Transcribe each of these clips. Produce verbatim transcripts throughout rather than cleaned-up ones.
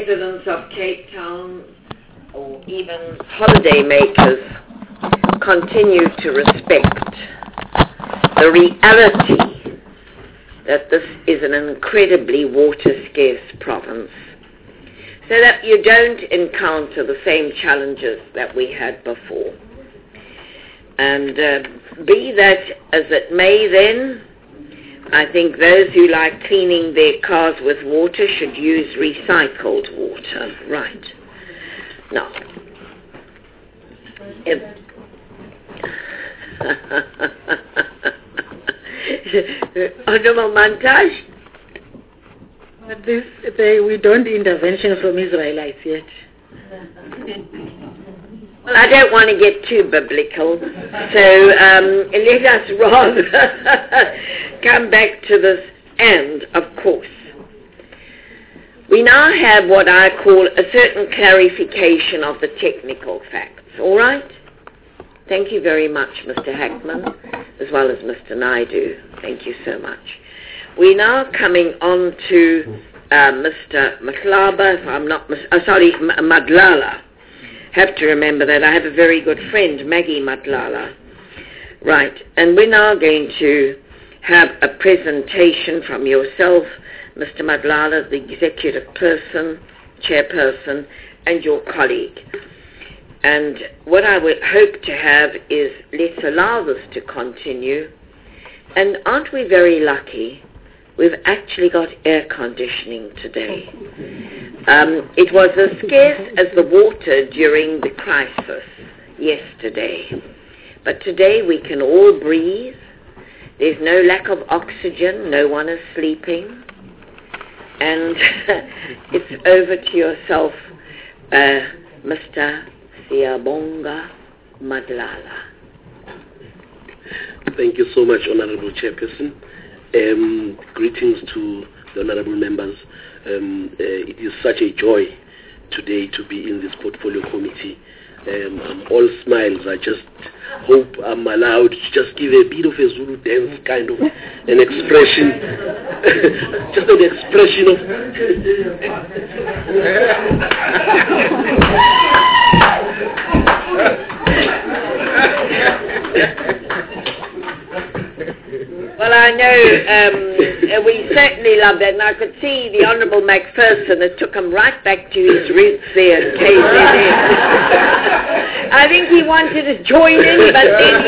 Residents of Cape Town or even holiday makers continue to respect the reality that this is an incredibly water-scarce province, so that you don't encounter the same challenges that we had before. And uh, be that as it may then, I think those who like cleaning their cars with water should use recycled water. Right. Now, if Honorable Montage? But this, they, we don't intervention from Israelites yet. Well, I don't want to get too biblical, so um, let us rather come back to this. And, of course, we now have what I call a certain clarification of the technical facts, all right? Thank you very much, Mister Hackman, as well as Mister Naidu. Thank you so much. We're now coming on to uh, Mister Mahlaba, if I'm not, mis- uh, sorry, M- Madlala. Have to remember that I have a very good friend, Maggie Madlala. Right, and we're now going to have a presentation from yourself, Mister Madlala, the executive person, chairperson, and your colleague. And what I would hope to have is, let's allow this to continue. And aren't we very lucky? We've actually got air conditioning today. Um, it was as scarce as the water during the crisis yesterday. But today we can all breathe. There's no lack of oxygen. No one is sleeping. And it's over to yourself, uh, Mister Siyabonga Madlala. Thank you so much, Honorable Chairperson. Um, greetings to the honorable members. Um, uh, it is such a joy today to be in this portfolio committee. Um, I'm all smiles. I just hope I'm allowed to just give a bit of a Zulu dance kind of an expression. Just an expression of... Well, I know um, we certainly love that, and I could see the Honourable Macpherson. It took him right back to his roots there at K Z N. I think he wanted to join in, but then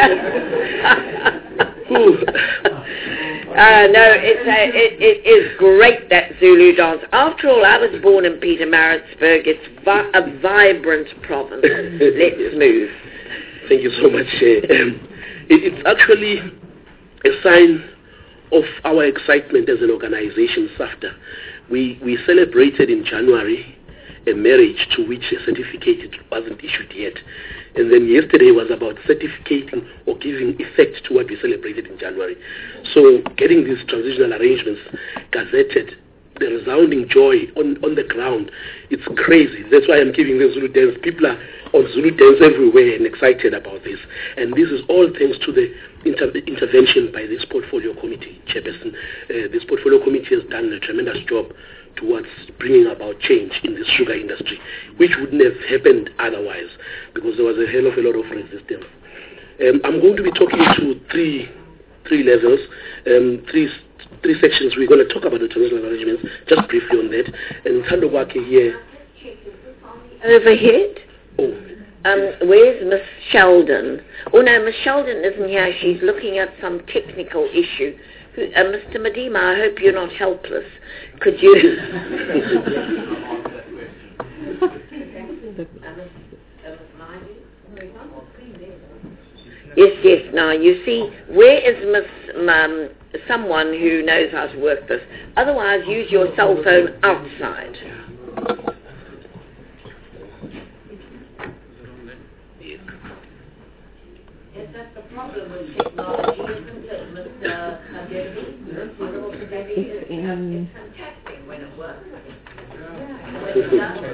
he... uh, no, it's a, it, it is great, that Zulu dance. After all, I was born in Pietermaritzburg. It's vi- a vibrant province. Let's move. Thank you so much. Uh, um, it, it's actually a sign of our excitement as an organization, SAFTA. We, we celebrated in January a marriage to which a certificate wasn't issued yet. And then yesterday was about certificating or giving effect to what we celebrated in January. So getting these transitional arrangements gazetted, the resounding joy on, on the ground, it's crazy. That's why I'm giving the Zulu dance. People are on Zulu dance everywhere and excited about this. And this is all thanks to the inter- intervention by this portfolio committee, Chairperson. Uh, this portfolio committee has done a tremendous job towards bringing about change in the sugar industry, which wouldn't have happened otherwise, because there was a hell of a lot of resistance. Um, I'm going to be talking to three three levels, um, three three sections. We're going to talk about the transitional arrangements, just briefly on that. And Thandowake here. Overhead? Oh. Um, where's Miss Sheldon? Oh no, Miss Sheldon isn't here. She's looking at some technical issue. Who, uh, Mister Medema, I hope you're not helpless. Could you... Yes, yes. Now, you see, where is Miss um, someone who knows how to work this? Otherwise, use your cell phone outside. Yes, that's the problem with technology, isn't it, Mister Kadevi? Honorable Kadevi, it's, it's fantastic when it works. When it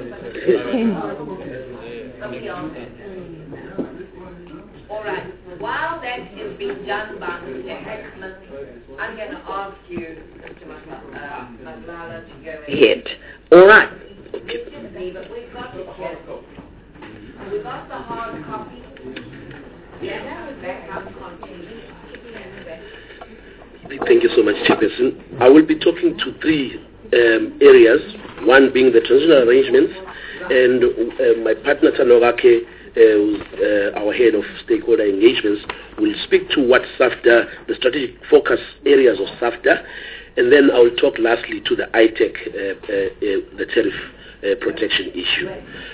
does, somebody else. All right. While that is being done by Mister Hackman, I'm going to ask you, Mister Madlala, to go ahead. All right. got the hard copy. Yeah, the backup content. Thank you so much, Chairperson. I will be talking to three um, areas, one being the transitional arrangements, and uh, my partner Tandogake, uh, who's uh, our head of stakeholder engagements, will speak to what SAFTA, the strategic focus areas of SAFTA, and then I will talk lastly to the I TEC, uh, uh, uh, the tariff uh, protection issue.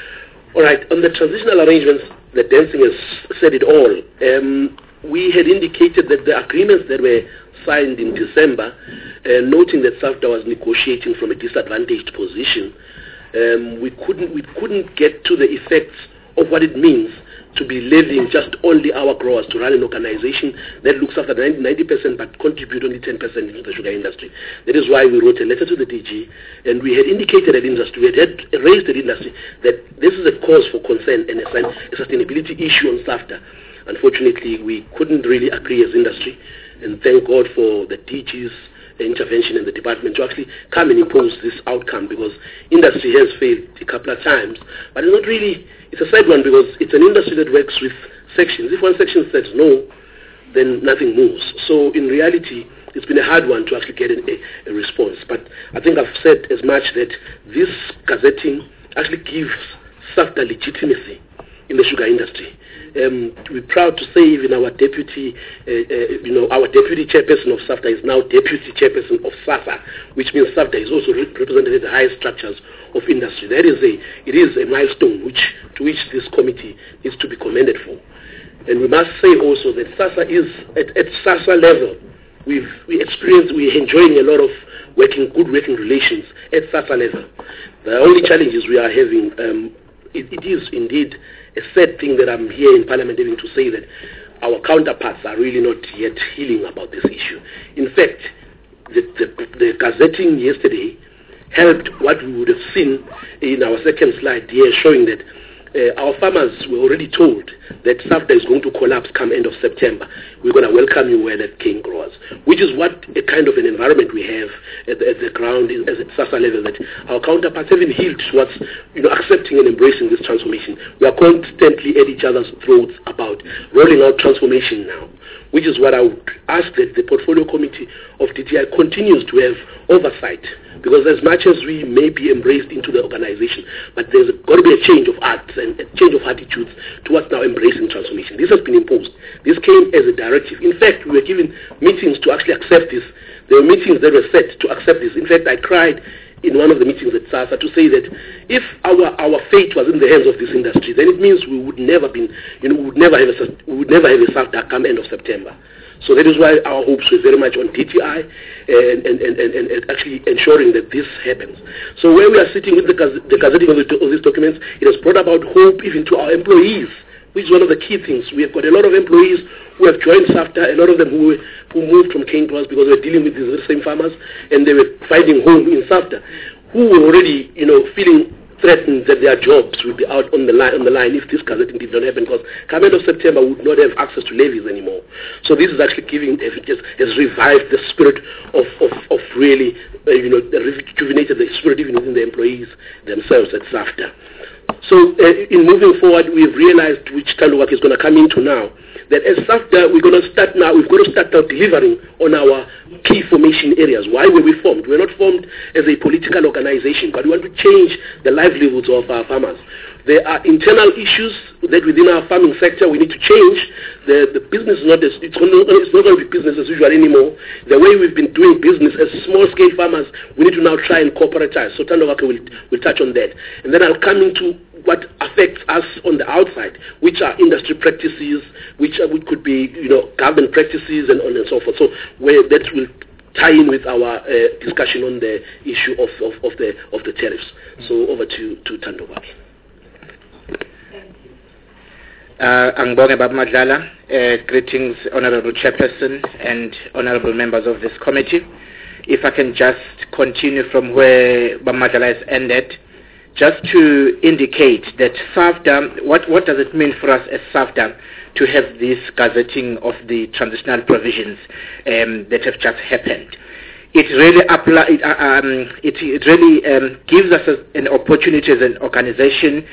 All right, on the transitional arrangements, the dancing has said it all. Um, we had indicated that the agreements that were signed in December, uh, noting that SAFTA was negotiating from a disadvantaged position, um, we couldn't we couldn't get to the effects of what it means to be levying just only our growers, to run an organization that looks after ninety percent but contribute only ten percent into the sugar industry. That is why we wrote a letter to the D G, and we had indicated at industry, we had, had raised at industry that this is a cause for concern and a, a sustainability issue on SAFTA. Unfortunately, we couldn't really agree as industry, and thank God for the D G's intervention in the department to actually come and impose this outcome, because industry has failed a couple of times, but it's not really, it's a sad one, because it's an industry that works with sections. If one section says no, then nothing moves. So in reality, it's been a hard one to actually get a, a, a response. But I think I've said as much that this gazetting actually gives SAFTA legitimacy in the sugar industry. Um, we're proud to say even our deputy, uh, uh, you know, our deputy chairperson of SAFTA is now deputy chairperson of SAFA, which means SAFTA is also represented at the highest structures of industry. That is a, it is a milestone which, to which this committee is to be commended for. And we must say also that SASA is, at, at SASA level, we've we experienced, we're enjoying a lot of working, good working relations at SASA level. The only challenges we are having, um, it, it is indeed a sad thing that I'm here in Parliament having to say that our counterparts are really not yet healing about this issue. In fact, the, the, the gazetting yesterday helped what we would have seen in our second slide here, showing that Uh, our farmers were already told that SAFTA is going to collapse come end of September. We're going to welcome you well at cane growers, which is what a kind of an environment we have at the, at the ground as at SASA level, that our counterparts haven't healed towards, you know, accepting and embracing this transformation. We are constantly at each other's throats about rolling out transformation now, which is what I would ask that the portfolio committee of D T I continues to have oversight, because as much as we may be embraced into the organization, but there's got to be a change of acts and a change of attitudes towards now embracing transformation. This has been imposed. This came as a directive. In fact, we were given meetings to actually accept this. There were meetings that were set to accept this. In fact, I cried in one of the meetings at SASA to say that if our, our fate was in the hands of this industry, then it means we would never be, you know, we would never have a, we would never have a SAFTA come end of September. So that is why our hopes were very much on D T I and, and, and, and, and actually ensuring that this happens. So where we are sitting with the, the gazetting of, the, of these documents, it has brought about hope even to our employees, which is one of the key things. We have got a lot of employees who have joined SAFTA, a lot of them who, who moved from cane growers because they were dealing with these same farmers and they were finding home in SAFTA, who were already, you know, feeling threatened that their jobs would be out on the line on the line if this gazetting did not happen, because come end of September we would not have access to levies anymore. So this is actually giving, just has revived the spirit of, of, of really, uh, you know, rejuvenated the spirit even within the employees themselves at SAFTA. So uh, in moving forward, we've realized, which Tandogake is going to come into now, that as SAFTA, we're going to start now, we've got to start now delivering on our key formation areas. Why were we formed? We're not formed as a political organization, but we want to change the livelihoods of our farmers. There are internal issues that within our farming sector we need to change. The, the business is not, as, it's, not, it's not going to be business as usual anymore. The way we've been doing business as small-scale farmers, we need to now try and cooperatize. So Tandogake will, will touch on that. And then I'll come into what affects us on the outside, which are industry practices, which, are, which could be, you know, government practices and on and so forth. So where that will tie in with our uh, discussion on the issue of, of, of the of the tariffs. So over to to Tandogake. Angibonge Baba Madlala, uh, greetings Honorable Chairperson and Honorable members of this committee. If I can just continue from where Baba Madlala has ended, just to indicate that SAFTA, what, what does it mean for us as SAFTA to have this gazetting of the transitional provisions um, that have just happened? It really apply, it, um, it, it really um, gives us a, an opportunity as an organization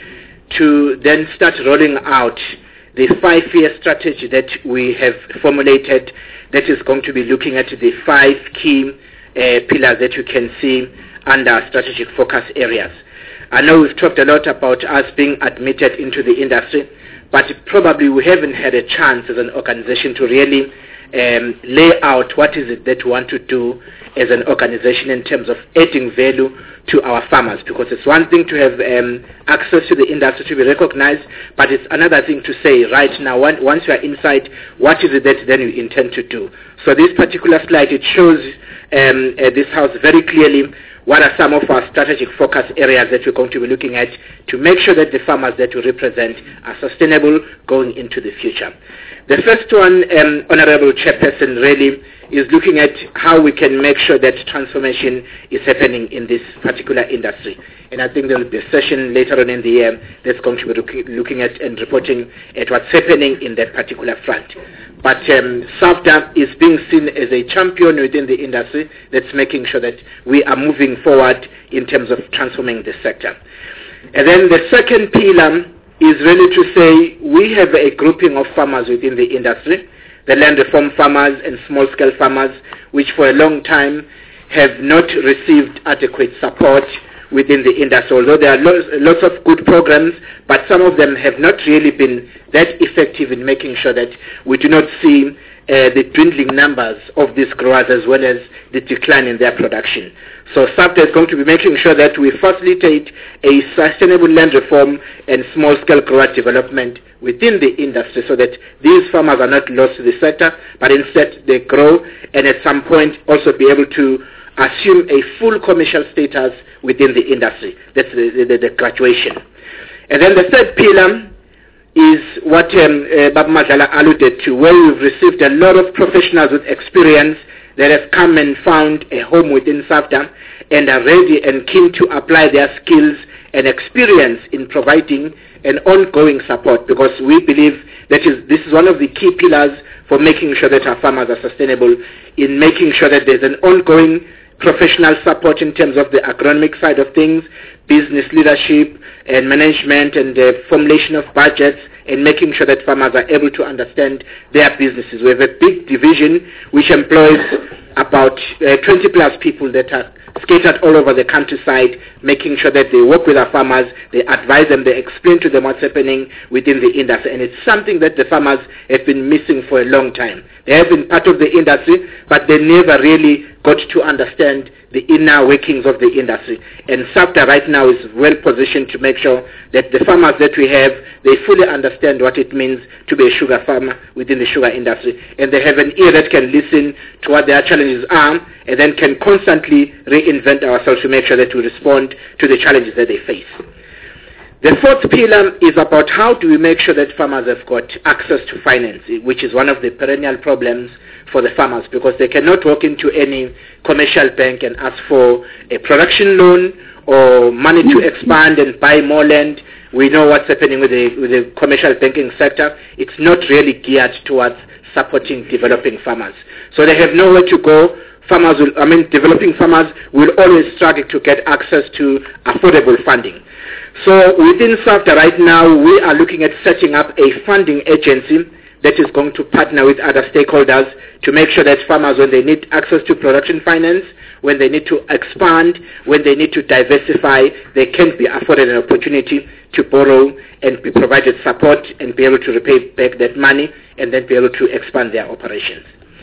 to then start rolling out the five-year strategy that we have formulated that is going to be looking at the five key uh, pillars that you can see under strategic focus areas. I know we've talked a lot about us being admitted into the industry, but probably we haven't had a chance as an organization to really um, lay out what is it that we want to do as an organization in terms of adding value to our farmers, because it's one thing to have um, access to the industry to be recognized, but it's another thing to say right now, once you are inside, what is it that then you intend to do. So this particular slide, it shows um, uh, this house very clearly what are some of our strategic focus areas that we're going to be looking at to make sure that the farmers that we represent are sustainable going into the future. The first one, um, Honorable Chairperson, really is looking at how we can make sure that transformation is happening in this particular industry. And I think there will be a session later on in the year that's going to be look, looking at and reporting at what's happening in that particular front. But um, SAFTA is being seen as a champion within the industry that's making sure that we are moving forward in terms of transforming the sector. And then the second pillar is really to say we have a grouping of farmers within the industry, the land reform farmers and small-scale farmers, which for a long time have not received adequate support within the industry. Although there are lots, lots of good programs, but some of them have not really been that effective in making sure that we do not see uh, the dwindling numbers of these growers as well as the decline in their production. So SAFTA is going to be making sure that we facilitate a sustainable land reform and small-scale grower development within the industry so that these farmers are not lost to the sector, but instead they grow and at some point also be able to assume a full commercial status within the industry. That's the, the, the graduation. And then the third pillar is what um, uh, Baba Madlala alluded to, where we've received a lot of professionals with experience that have come and found a home within SAFTA and are ready and keen to apply their skills and experience in providing an ongoing support, because we believe that is, this is one of the key pillars for making sure that our farmers are sustainable, in making sure that there's an ongoing professional support in terms of the agronomic side of things, business leadership and management and the formulation of budgets, and making sure that farmers are able to understand their businesses. We have a big division which employs about uh, twenty plus people that are scattered all over the countryside, making sure that they work with our farmers, they advise them, they explain to them what's happening within the industry. And it's something that the farmers have been missing for a long time. They have been part of the industry, but they never really got to understand the inner workings of the industry. And SAFTA right now is well positioned to make sure that the farmers that we have, they fully understand what it means to be a sugar farmer within the sugar industry. And they have an ear that can listen to what their challenges are and then can constantly reinvent ourselves to make sure that we respond to the challenges that they face. The fourth pillar is about how do we make sure that farmers have got access to finance, which is one of the perennial problems for the farmers, because they cannot walk into any commercial bank and ask for a production loan or money to expand and buy more land. We know what's happening with the, with the commercial banking sector. It's not really geared towards supporting developing farmers. So they have nowhere to go. Farmers will, I mean, developing farmers will always struggle to get access to affordable funding. So within SAFTA right now, we are looking at setting up a funding agency that is going to partner with other stakeholders to make sure that farmers, when they need access to production finance, when they need to expand, when they need to diversify, they can be afforded an opportunity to borrow and be provided support and be able to repay back that money and then be able to expand their operations.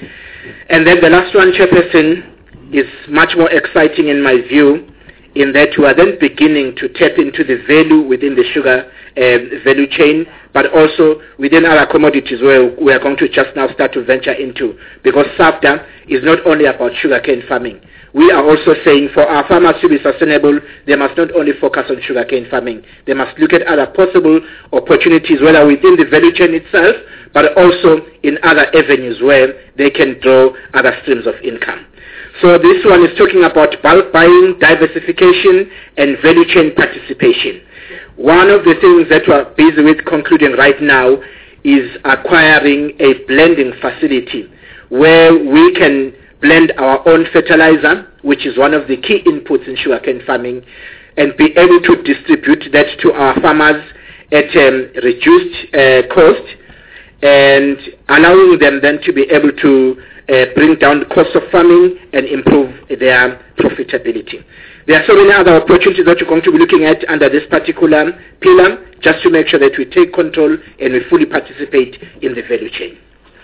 And then the last one, Chairperson, is much more exciting in my view, in that we are then beginning to tap into the value within the sugar uh, value chain, but also within other commodities where we are going to just now start to venture into, because SAFTA is not only about sugarcane farming. We are also saying for our farmers to be sustainable, they must not only focus on sugarcane farming. They must look at other possible opportunities, whether within the value chain itself, but also in other avenues where they can draw other streams of income. So this one is talking about bulk buying, diversification, and value chain participation. One of the things that we're busy with concluding right now is acquiring a blending facility where we can blend our own fertilizer, which is one of the key inputs in sugarcane farming, and be able to distribute that to our farmers at um, reduced uh, cost, and allowing them then to be able to uh, bring down the cost of farming and improve their profitability. There are so many other opportunities that we're going to be looking at under this particular pillar, just to make sure that we take control and we fully participate in the value chain.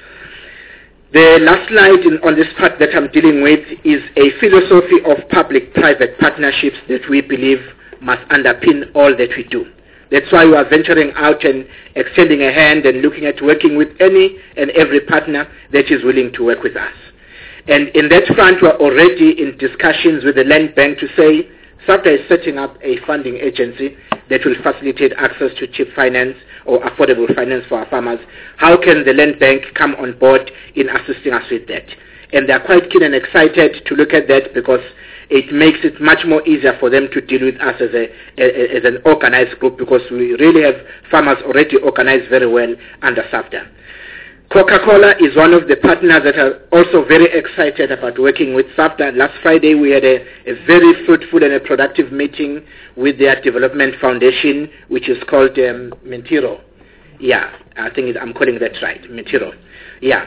The last slide in, on this part that I'm dealing with is a philosophy of public-private partnerships that we believe must underpin all that we do. That's why we are venturing out and extending a hand and looking at working with any and every partner that is willing to work with us. And in that front, we're already in discussions with the Land Bank to say SAFTA is setting up a funding agency that will facilitate access to cheap finance or affordable finance for our farmers. How can the Land Bank come on board in assisting us with that? And they're quite keen and excited to look at that because it makes it much more easier for them to deal with us as, a, as an organized group, because we really have farmers already organized very well under SAFTA. Coca-Cola is one of the partners that are also very excited about working with SAFTA. Last Friday we had a, a very fruitful and a productive meeting with their development foundation, which is called um, Mentiro. Yeah, I think it, I'm calling that right, Mentiro. Yeah,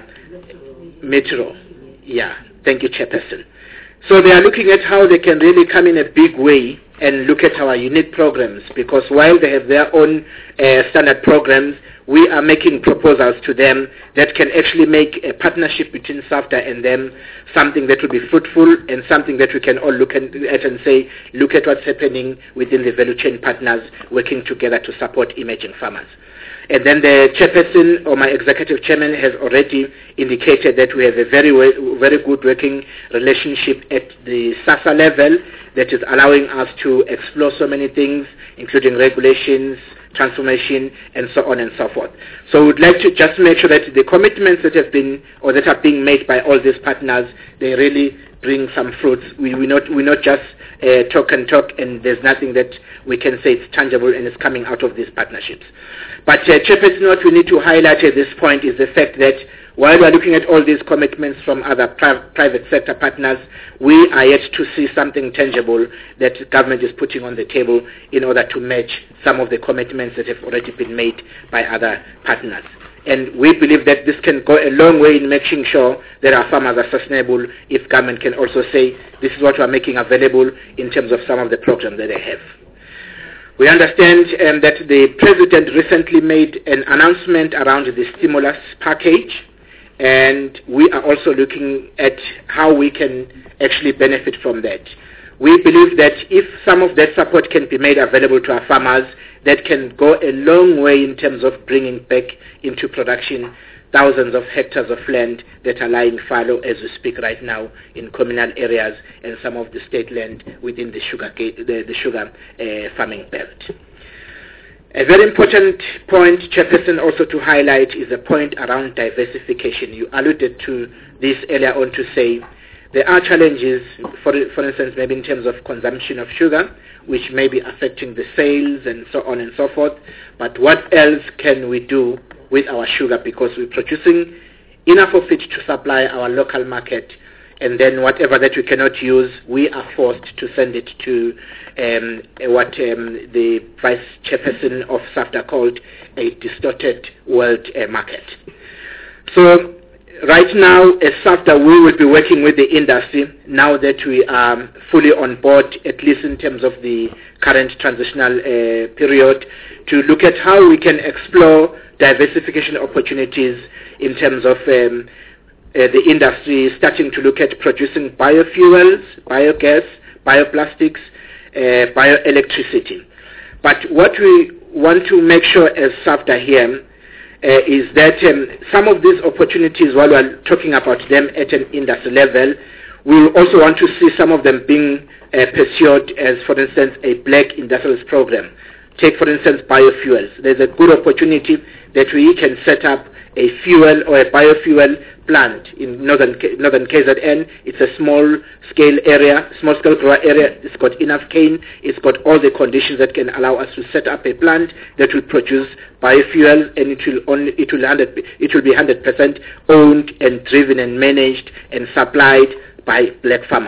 Mentiro. Yeah, thank you, Chairperson. So they are looking at how they can really come in a big way and look at our unit programs, because while they have their own uh, standard programs, we are making proposals to them that can actually make a partnership between SAFTA and them something that will be fruitful and something that we can all look at and say, look at what's happening within the value chain partners working together to support emerging farmers. And then the chairperson or my executive chairman has already indicated that we have a very, very good working relationship at the SASA level that is allowing us to explore so many things, including regulations, transformation, and so on and so forth. So we'd like to just make sure that the commitments that have been or that are being made by all these partners, they really bring some fruits. We we not we not just uh, talk and talk, and there's nothing that we can say it's tangible and it's coming out of these partnerships. But uh, Chairperson, what we need to highlight at this point is the fact that while we are looking at all these commitments from other pri- private sector partners, we are yet to see something tangible that government is putting on the table in order to match some of the commitments that have already been made by other partners. And we believe that this can go a long way in making sure that our farmers are sustainable if government can also say, this is what we are making available in terms of some of the programs that they have. We understand um, that the President recently made an announcement around the stimulus package, and we are also looking at how we can actually benefit from that. We believe that if some of that support can be made available to our farmers, that can go a long way in terms of bringing back into production thousands of hectares of land that are lying fallow as we speak right now in communal areas and some of the state land within the sugar, the, the sugar uh, farming belt. A very important point, Chairperson, also to highlight is the point around diversification. You alluded to this earlier on to say there are challenges, for, for instance, maybe in terms of consumption of sugar, which may be affecting the sales and so on and so forth. But what else can we do with our sugar, because we're producing enough of it to supply our local market, and then whatever that we cannot use, we are forced to send it to um, what um, the Vice Chairperson of SAFTA called a distorted world uh, market. So right now, as SAFTA, we will be working with the industry now that we are fully on board, at least in terms of the current transitional uh, period, to look at how we can explore diversification opportunities in terms of um, uh, the industry starting to look at producing biofuels, biogas, bioplastics, uh, bioelectricity. But what we want to make sure as SAFTA here uh, is that um, some of these opportunities, while we're talking about them at an industry level, we also want to see some of them being uh, pursued as, for instance, a black industrialist program. Take, for instance, biofuels. There's a good opportunity that we can set up a fuel or a biofuel plant in northern northern K Z N. It's a small-scale area, small-scale grower area. It's got enough cane. It's got all the conditions that can allow us to set up a plant that will produce biofuel, and it will only it will one hundred it will be one hundred percent owned and driven and managed and supplied by black farmers.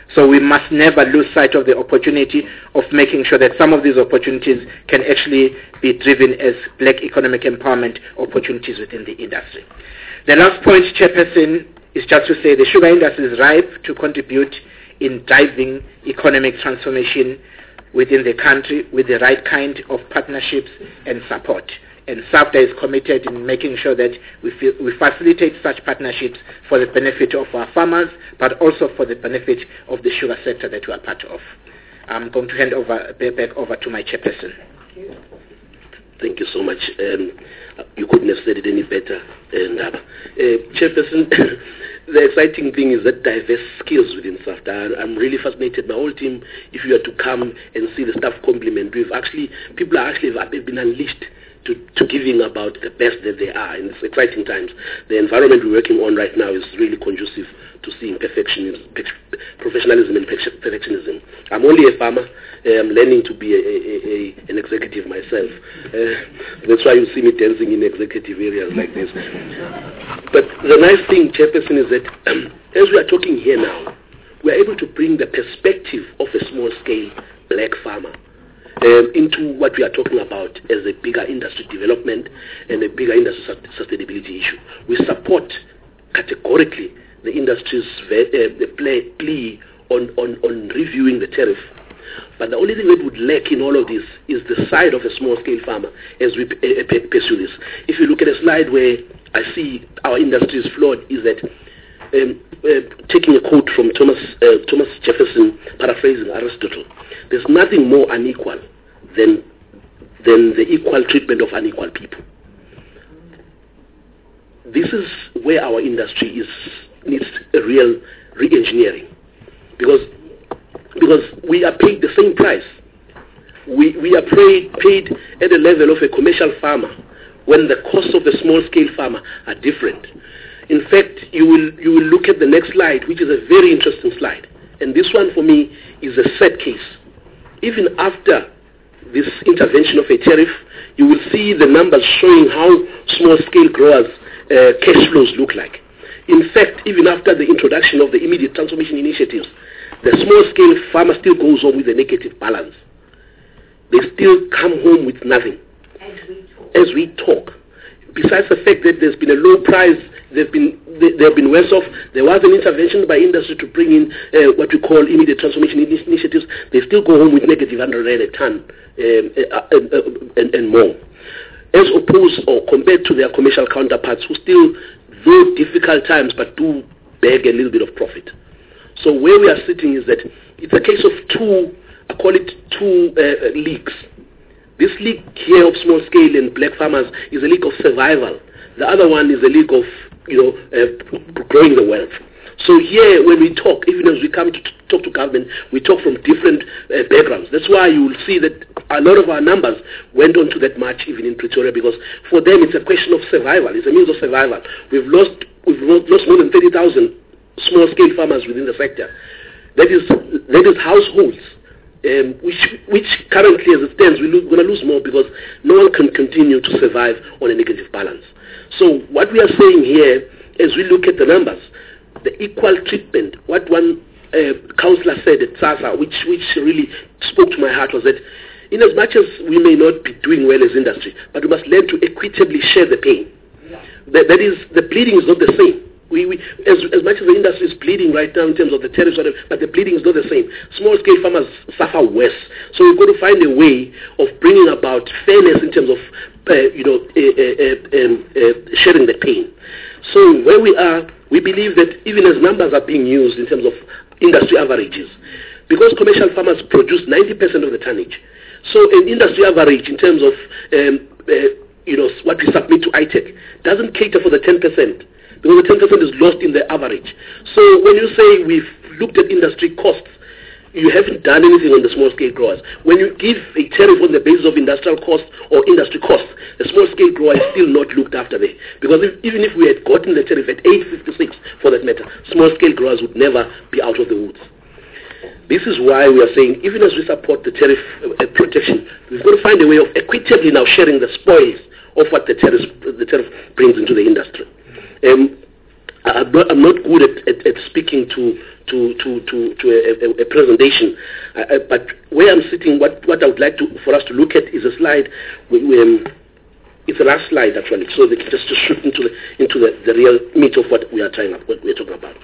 So we must never lose sight of the opportunity of making sure that some of these opportunities can actually be driven as black economic empowerment opportunities within the industry. The last point, Chairperson, is just to say the sugar industry is ripe to contribute in driving economic transformation within the country with the right kind of partnerships and support. And SAFTA is committed in making sure that we, feel, we facilitate such partnerships for the benefit of our farmers, but also for the benefit of the sugar sector that we are part of. I'm going to hand over back over to my chairperson. Thank you so much. Um, you couldn't have said it any better. And uh, uh, Chairperson, the exciting thing is that diverse skills within SAFTA. I'm really fascinated. My whole team, if you were to come and see the staff complement, we've actually, people are actually have been unleashed to, to giving about the best that they are in these exciting times. The environment we're working on right now is really conducive to seeing perfectionism, professionalism and perfectionism. I'm only a farmer. Uh, I'm learning to be a, a, a, an executive myself. Uh, that's why you see me dancing in executive areas like this. But the nice thing, Chairperson, is that um, as we are talking here now, we are able to bring the perspective of a small-scale black farmer Um, into what we are talking about as a bigger industry development and a bigger industry sustainability issue. We support categorically the industry's uh, the play, plea on, on, on reviewing the tariff. But the only thing that would lack in all of this is the side of a small-scale farmer as we uh, pursue this. If you look at a slide where I see our industry is flawed, is that um, uh, taking a quote from Thomas, uh, Thomas Jefferson, paraphrasing Aristotle, there's nothing more unequal than, than the equal treatment of unequal people. This is where our industry is needs a real re-engineering, because because we are paid the same price. We we are paid paid at the level of a commercial farmer when the costs of the small-scale farmer are different. In fact, you will you will look at the next slide, which is a very interesting slide, and this one for me is a set case. Even after this intervention of a tariff, you will see the numbers showing how small-scale growers' uh, cash flows look like. In fact, even after the introduction of the immediate transformation initiatives, the small-scale farmer still goes home with a negative balance. They still come home with nothing. As we talk. Besides the fact that there's been a low price, they've been they, they've been worse off. There was an intervention by industry to bring in uh, what we call immediate transformation initiatives. They still go home with negative one hundred rand a ton um, uh, uh, uh, and, and more, as opposed or compared to their commercial counterparts who still, though difficult times, but do beg a little bit of profit. So where we are sitting is that it's a case of two, I call it two uh, leagues. This league here of small scale and black farmers is a league of survival. The other one is a league of, you know, uh, growing the wealth. So here, when we talk, even as we come to talk to government, we talk from different uh, backgrounds. That's why you will see that a lot of our numbers went on to that march even in Pretoria, because for them it's a question of survival. It's a means of survival. We've lost we've lost more than thirty thousand small-scale farmers within the sector. That is that is households. Um, which, which currently, as it stands, we're lo- going to lose more because no one can continue to survive on a negative balance. So what we are saying here, as we look at the numbers, the equal treatment, what one uh, councillor said at SASA, which, which really spoke to my heart, was that in as much as we may not be doing well as industry, but we must learn to equitably share the pain. Yeah. That, that is, the bleeding is not the same. We, we, as, as much as the industry is bleeding right now in terms of the tariffs, but the bleeding is not the same. Small-scale farmers suffer worse. So we've got to find a way of bringing about fairness in terms of, uh, you know, uh, uh, uh, uh, sharing the pain. So where we are, we believe that even as numbers are being used in terms of industry averages, because commercial farmers produce ninety percent of the tonnage, so an industry average in terms of, um, uh, you know, what we submit to I T E C doesn't cater for the ten percent. Because the ten percent is lost in the average. So when you say we've looked at industry costs, you haven't done anything on the small-scale growers. When you give a tariff on the basis of industrial costs or industry costs, the small-scale grower is still not looked after there. Because if, even if we had gotten the tariff at eight fifty-six, for that matter, small-scale growers would never be out of the woods. This is why we are saying, even as we support the tariff uh, protection, we've got to find a way of equitably now sharing the spoils of what the tariff, the tariff brings into the industry. Um, I'm not, I'm not good at, at, at speaking to to to to, to a, a, a presentation, uh, uh, but where I'm sitting, what, what I would like to for us to look at is a slide. We, we, um, it's the last slide actually, so they can just to shoot into the into the, the real meat of what we are trying what we are talking about.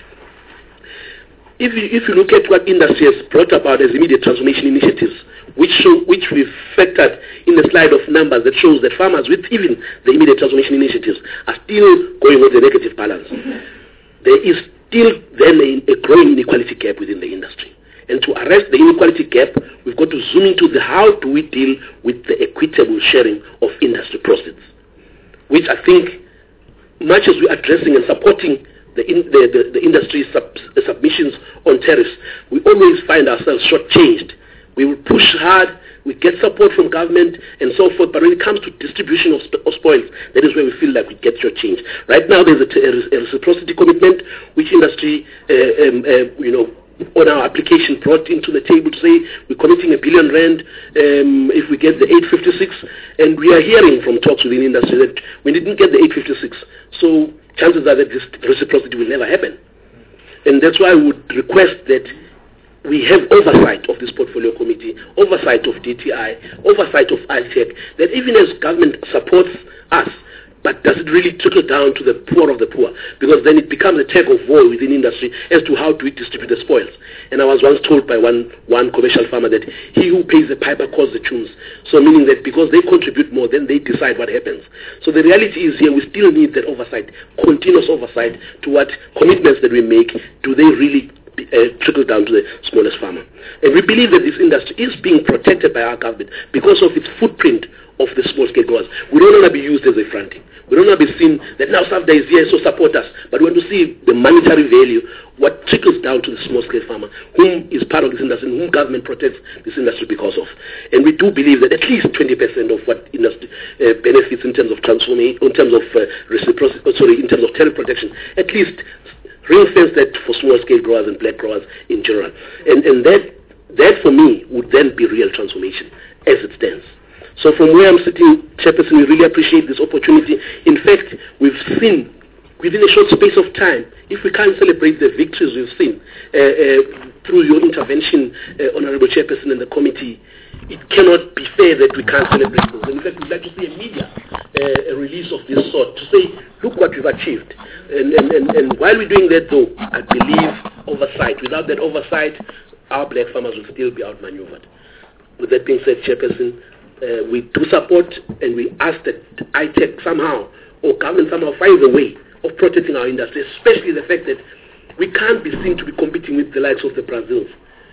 If you, if you look at what industry has brought about as immediate transformation initiatives, which show, which we've factored in the slide of numbers that shows that farmers with even the immediate transformation initiatives are still going with a negative balance. There is still then a, a growing inequality gap within the industry. And to arrest the inequality gap, we've got to zoom into the how do we deal with the equitable sharing of industry proceeds, which I think, much as we're addressing and supporting the, in, the, the, the industry sub, the submissions on tariffs, we always find ourselves shortchanged. We will push hard, we get support from government and so forth, but when it comes to distribution of, sp- of spoils, that is where we feel like we get shortchanged. Right now there's a, t- a reciprocity commitment which industry, uh, um, uh, you know, on our application brought into the table to say we're committing a billion rand um, if we get the eight fifty-six, and we are hearing from talks within industry that we didn't get the eight fifty-six, so chances are that this reciprocity will never happen. And that's why I would request that we have oversight of this portfolio committee, oversight of D T I, oversight of I T E C, that even as government supports us, but does it really trickle down to the poor of the poor? Because then it becomes a tug of war within industry as to how do we distribute the spoils. And I was once told by one, one commercial farmer that he who pays the piper calls the tunes. So meaning that because they contribute more, then they decide what happens. So the reality is here, we still need that oversight, continuous oversight to what commitments that we make, do they really Uh, trickle down to the smallest farmer. And we believe that this industry is being protected by our government because of its footprint of the small-scale growers. We don't want to be used as a fronting. We don't want to be seen that now SAFDA is here, so support us. But we want to see the monetary value, what trickles down to the small-scale farmer, whom is part of this industry, and whom government protects this industry because of. And we do believe that at least twenty percent of what industry uh, benefits in terms of transformation, in terms of uh, reciprocity, oh, sorry, in terms of tariff protection, at least ring-fence that for small-scale growers and black growers in general. And, and that, that, for me, would then be real transformation as it stands. So from where I'm sitting, Chairperson, we really appreciate this opportunity. In fact, we've seen, within a short space of time, if we can't celebrate the victories we've seen uh, uh, through your intervention, uh, Honorable Chairperson, and the committee, it cannot be fair that we can't celebrate this. In fact, we'd like to see a media uh, a release of this sort to say, look what we've achieved. And, and, and, and while we're doing that, though, I believe oversight. Without that oversight, our black farmers will still be outmaneuvered. With that being said, Chairperson, uh, we do support and we ask that I T E C somehow, or government somehow, finds a way of protecting our industry, especially the fact that we can't be seen to be competing with the likes of the Brazils.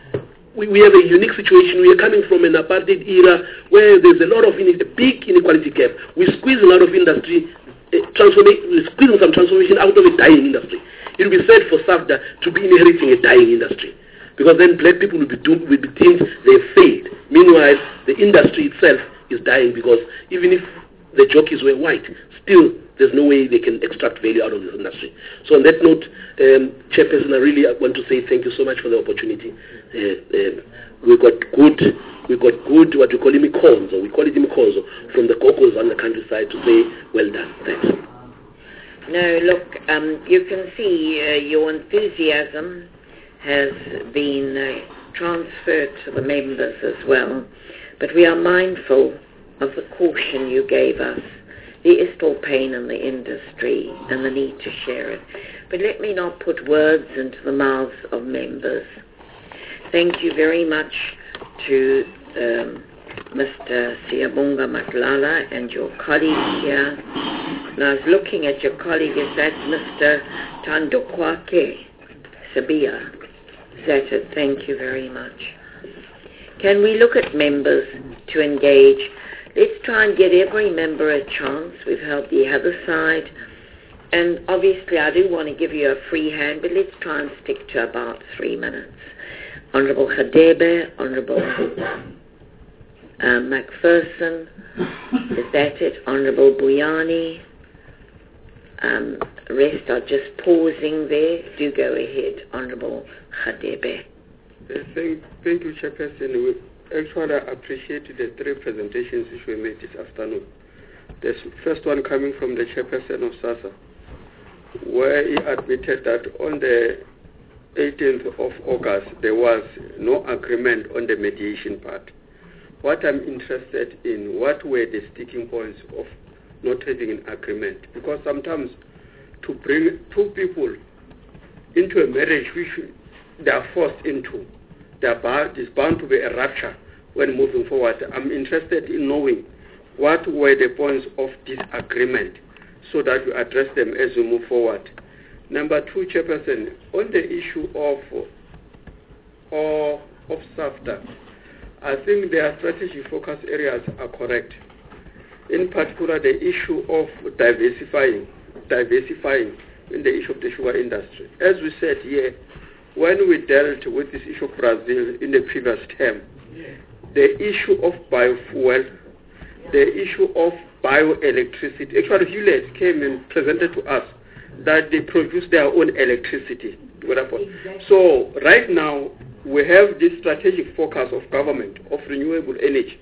We, we have a unique situation. We are coming from an apartheid era where there's a lot of, in, a big inequality gap. We squeeze a lot of industry, uh, transformation, we're squeezing some transformation out of a dying industry. It will be sad for SAFDA to be inheriting a dying industry, because then black people will be, doomed, will be deemed they've failed. Meanwhile, the industry itself is dying because even if the jockeys were white, still there's no way they can extract value out of this industry. So on that note, um, Chairperson, I really want to say thank you so much for the opportunity. Uh, uh, we got good, we got good, what we call it, mikonzo, we call it mikonzo, from the Gogos on the countryside to say, well done, thanks. No, look, um, you can see uh, your enthusiasm has been uh, transferred to the members as well, but we are mindful of the caution you gave us. There is still pain in the industry and the need to share it. But let me not put words into the mouths of members. Thank you very much to um, Mister Siyabonga Matlala and your colleague here. And I was looking at your colleague, is that Mister Tandokwake Sabia? Is that it? Thank you very much. Can we look at members to engage? Let's try and get every member a chance. We've held the other side. And obviously I do want to give you a free hand, but let's try and stick to about three minutes. Honourable Khadebe, Honourable uh, McPherson, is that it? Honourable Buyani. Um, rest are just pausing there. Do go ahead, Honourable Khadebe. Thank, thank you, Chairperson. We actually appreciate the three presentations which we made this afternoon. The first one coming from the Chairperson of SASA. where he admitted that on the eighteenth of August there was no agreement on the mediation part. What I'm interested in, what were the sticking points of not having an agreement? Because sometimes to bring two people into a marriage which they are forced into, there is bound to be a rupture when moving forward. I'm interested in knowing what were the points of disagreement so that we address them as we move forward. Number two, Chairperson, on the issue of, of, of SAFTA, I think their strategic focus areas are correct. In particular, the issue of diversifying, diversifying in the issue of the sugar industry. As we said here, when we dealt with this issue of Brazil in the previous term, the issue of biofuel, the issue of bioelectricity, actually Hewlett came and presented to us that they produce their own electricity. Exactly. So right now, we have this strategic focus of government of renewable energy.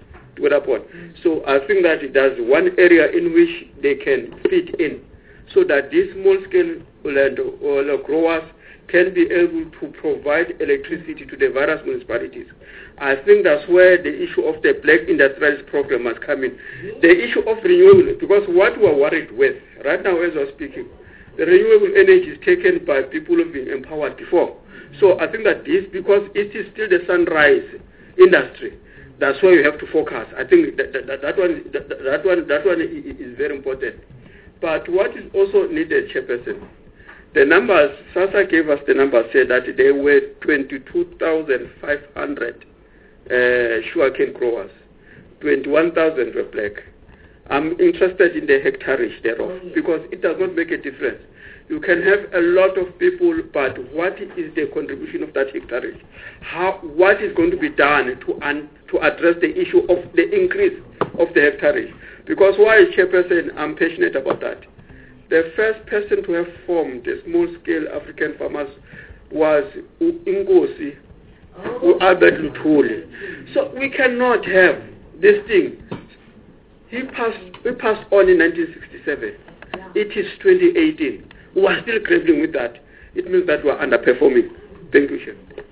So I think that there's one area in which they can fit in so that these small-scale land or growers can be able to provide electricity to the various municipalities. I think that's where the issue of the Black Industrialist Program has come in. The issue of renewable, because what we are worried with, right now as we're speaking, the renewable energy is taken by people who have been empowered before. So I think that this, because it is still the sunrise industry, that's why you have to focus. I think that, that, that, one, that, that one that one is very important. But what is also needed, Chairperson, the numbers, SASA gave us the numbers, said that there were twenty-two thousand five hundred uh, sugarcane growers, twenty-one thousand were black. I'm interested in the hectareage thereof because it does not make a difference. You can have a lot of people, but what is the contribution of that hectareage? How, what is going to be done to, un, to address the issue of the increase of the hectareage? Because why, Chairperson, I'm passionate about that. The first person to have formed the small-scale African farmers was Ingosi, oh. Albert Luthuli. So we cannot have this thing. He passed, he passed on in nineteen sixty-seven. Yeah. It is twenty eighteen. We are still grappling with that. It means that we are underperforming. Thank you, Chair.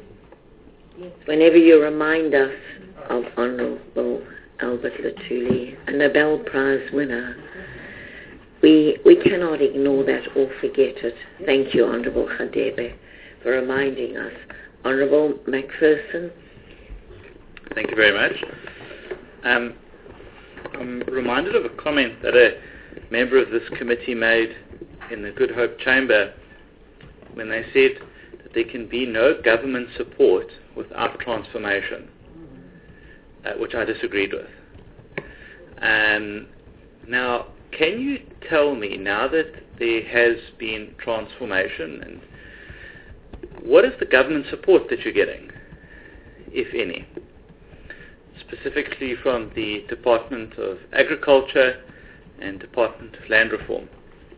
Whenever you remind us of Honorable Albert Luthuli, a Nobel Prize winner, we we cannot ignore that or forget it. Thank you, Honorable Radebe, for reminding us. Honorable Macpherson. Thank you very much. Um, I'm reminded of a comment that a member of this committee made in the Good Hope Chamber when they said that there can be no government support without transformation, uh, which I disagreed with. Um, now, can you tell me, now that there has been transformation, and what is the government support that you're getting, if any? Specifically from the Department of Agriculture and Department of Land Reform.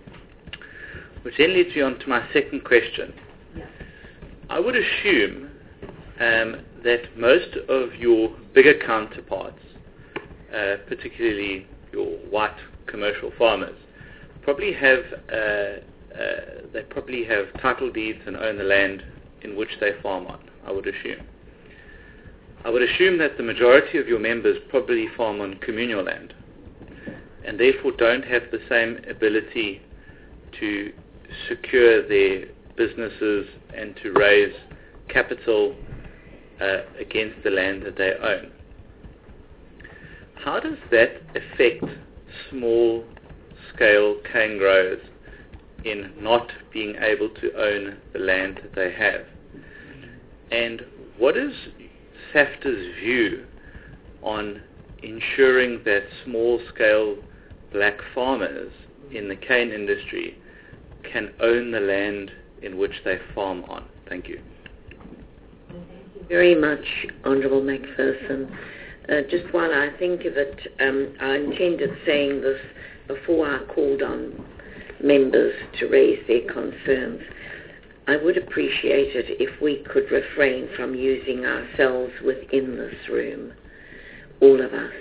Which then leads me on to my second question. Yeah. I would assume um, that most of your bigger counterparts, uh, particularly your white commercial farmers, probably have uh, uh, they probably have title deeds and own the land in which they farm on, I would assume. I would assume that the majority of your members probably farm on communal land and therefore don't have the same ability to secure their businesses and to raise capital uh, against the land that they own. How does that affect small-scale cane growers in not being able to own the land that they have? And what is SAFTA's view on ensuring that small-scale black farmers in the cane industry can own the land in which they farm on? Thank you. Very much, Honourable Macpherson. Uh, just while I think of it, um, I intended saying this before I called on members to raise their concerns. I would appreciate it if we could refrain from using ourselves within this room, all of us.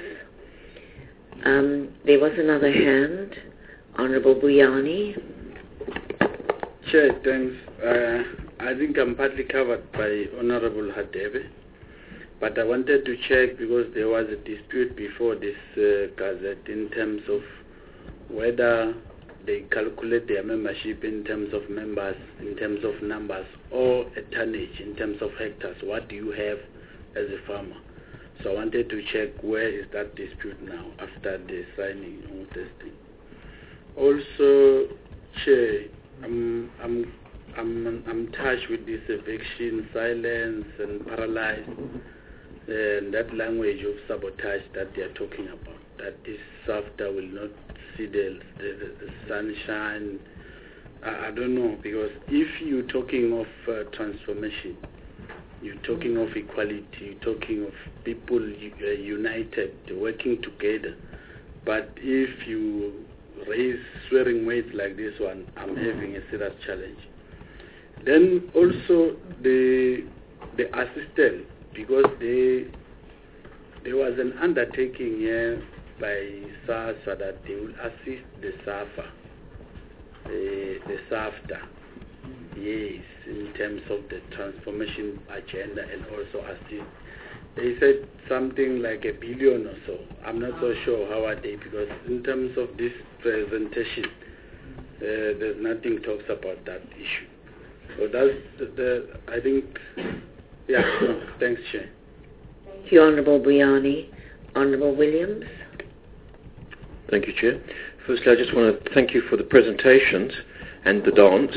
Um, there was another hand, Honourable Buyani. Chair, thanks. Uh, I think I'm partly covered by Honorable Hadebe, but I wanted to check because there was a dispute before this uh, gazette in terms of whether they calculate their membership in terms of members, in terms of numbers, or a tonnage in terms of hectares. What do you have as a farmer? So I wanted to check where is that dispute now after the signing of this thing. Also, Chair, I'm, I'm, I'm, I'm touched with this eviction, silence, and paralyzed, and that language of sabotage that they are talking about, that this SAFTA will not see the, the, the sunshine. I, I don't know, because if you're talking of uh, transformation, you're talking of equality, you're talking of people uh, united, working together, but if you raise swearing words like this one, I'm having a serious challenge. Then also the the assistant, because they there was an undertaking here by SASA that they will assist the SAFA, the, the SAFTA, yes, in terms of the transformation agenda, and also assist. They said something like a billion or so. I'm not so sure how are they, because in terms of this presentation, uh, there's nothing talks about that issue. So that's the, the I think, yeah, no, thanks, Chair. Thank you, Honourable Buyani. Honourable Williams. Thank you, Chair. Firstly, I just want to thank you for the presentations and the dance.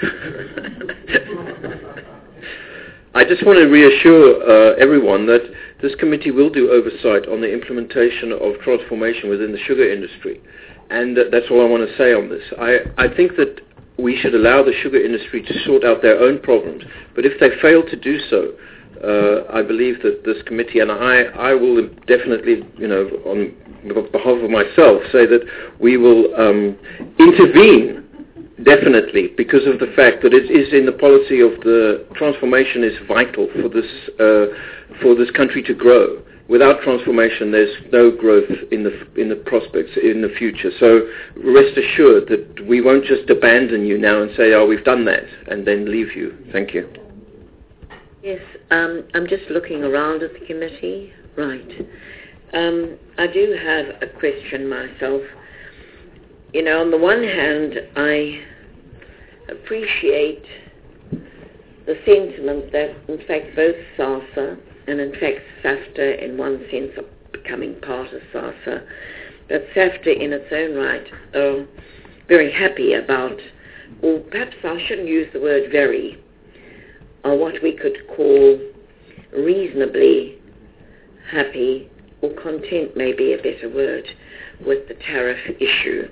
I just want to reassure uh, everyone that this committee will do oversight on the implementation of transformation within the sugar industry. And uh, that's all I want to say on this. I, I think that we should allow the sugar industry to sort out their own problems. But if they fail to do so, uh, I believe that this committee, and I, I will definitely, you know, on behalf of myself, say that we will um, intervene definitely, because of the fact that it is in the policy of the transformation is vital for this uh, for this country to grow. Without transformation, there's no growth in the in the prospects in the future. So rest assured that we won't just abandon you now and say, "Oh, we've done that," and then leave you. Thank you. Yes, um, I'm just looking around at the committee. Right. Um, I do have a question myself. You know, on the one hand, I appreciate the sentiment that, in fact, both SASA and, in fact, SAFTA, in one sense, are becoming part of SASA, but SAFTA, in its own right, are very happy about, or perhaps I shouldn't use the word very, or what we could call reasonably happy, or content may be a better word, with the tariff issue.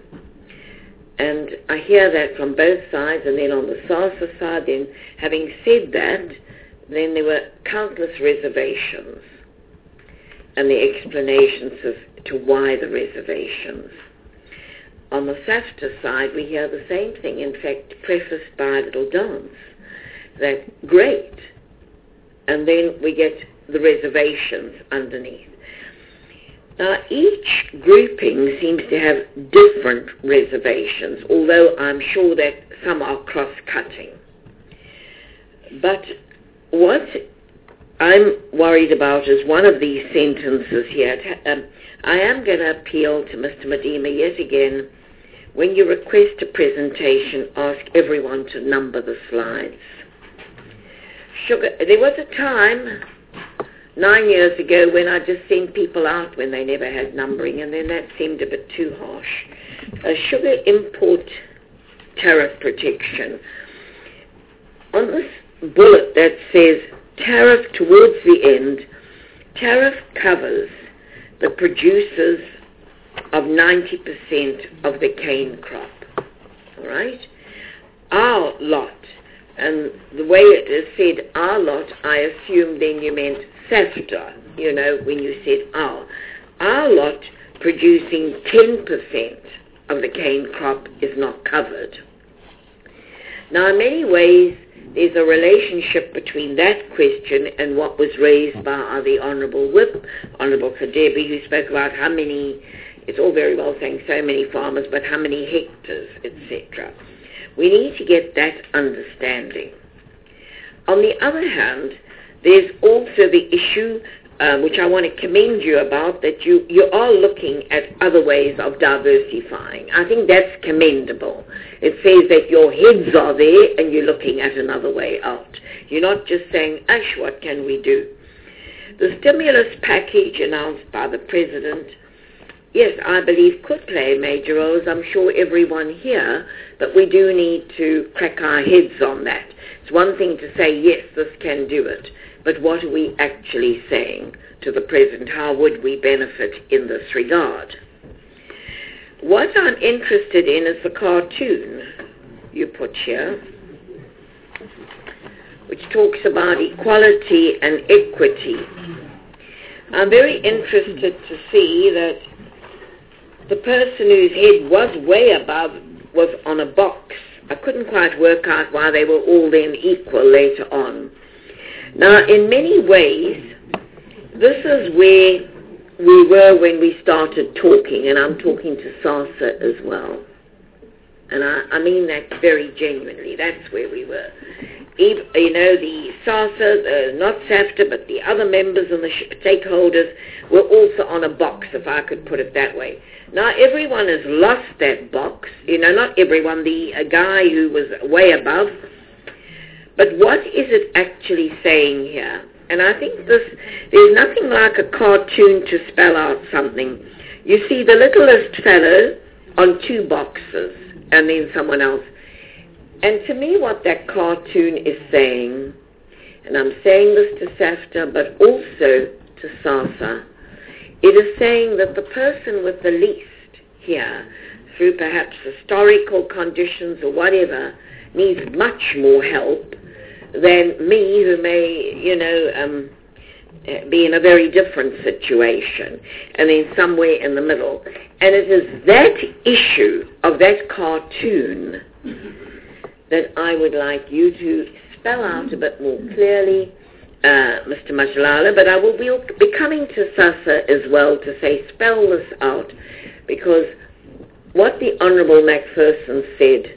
And I hear that from both sides, and then on the SASA side, then having said that, then there were countless reservations and the explanations as to why the reservations. On the SAFTA side, we hear the same thing, in fact, prefaced by a little dance, that great, and then we get the reservations underneath. Now, each grouping seems to have different reservations, although I'm sure that some are cross-cutting. But what I'm worried about is one of these sentences here. Um, I am going to appeal to Mister Madima yet again. When you request a presentation, ask everyone to number the slides. Sugar, there was a time nine years ago when I just sent people out when they never had numbering, and then that seemed a bit too harsh. A sugar import tariff protection. On this bullet that says tariff towards the end, tariff covers the producers of ninety percent of the cane crop. All right? Our lot, and the way it is said, our lot, I assume then you meant SAFTA, you know, when you said our. Our lot producing ten percent of the cane crop is not covered. Now, in many ways, there's a relationship between that question and what was raised by the Honourable Whip, Honourable Hadebe, who spoke about how many, it's all very well saying so many farmers, but how many hectares, et cetera. We need to get that understanding. On the other hand, there's also the issue, um, which I want to commend you about, that you, you are looking at other ways of diversifying. I think that's commendable. It says that your heads are there and you're looking at another way out. You're not just saying, Ash, what can we do? The stimulus package announced by the President, yes, I believe could play a major role, as I'm sure everyone here, but we do need to crack our heads on that. It's one thing to say, yes, this can do it, but what are we actually saying to the President? How would we benefit in this regard? What I'm interested in is the cartoon you put here, which talks about equality and equity. I'm very interested to see that the person whose head was way above was on a box. I couldn't quite work out why they were all then equal later on. Now, in many ways, this is where we were when we started talking, and I'm talking to SASSA as well. And I, I mean that very genuinely. That's where we were. Even, you know, the SASSA, uh, not SAFTA, but the other members and the sh- stakeholders were also on a box, if I could put it that way. Now, everyone has lost that box. You know, not everyone, the a guy who was way above. But what is it actually saying here? And I think this, there's nothing like a cartoon to spell out something. You see the littlest fellow on two boxes, and then someone else. And to me, what that cartoon is saying, and I'm saying this to SAFTA, but also to SASSA, it is saying that the person with the least here, through perhaps historical conditions or whatever, needs much more help than me, who may, you know, um, be in a very different situation, and then somewhere in the middle. And it is that issue of that cartoon that I would like you to spell out a bit more clearly, uh, Mister Majlala, but I will be coming to SASSA as well to say spell this out, because what the Honourable Macpherson said,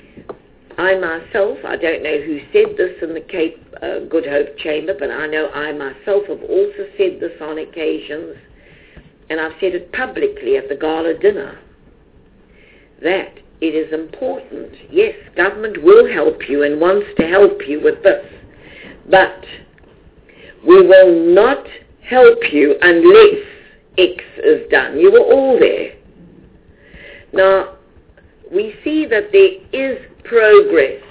I myself, I don't know who said this in the Cape uh, Good Hope Chamber, but I know I myself have also said this on occasions, and I've said it publicly at the gala dinner, that it is important. Yes, government will help you and wants to help you with this, but we will not help you unless X is done. You were all there. Now, we see that there is progress,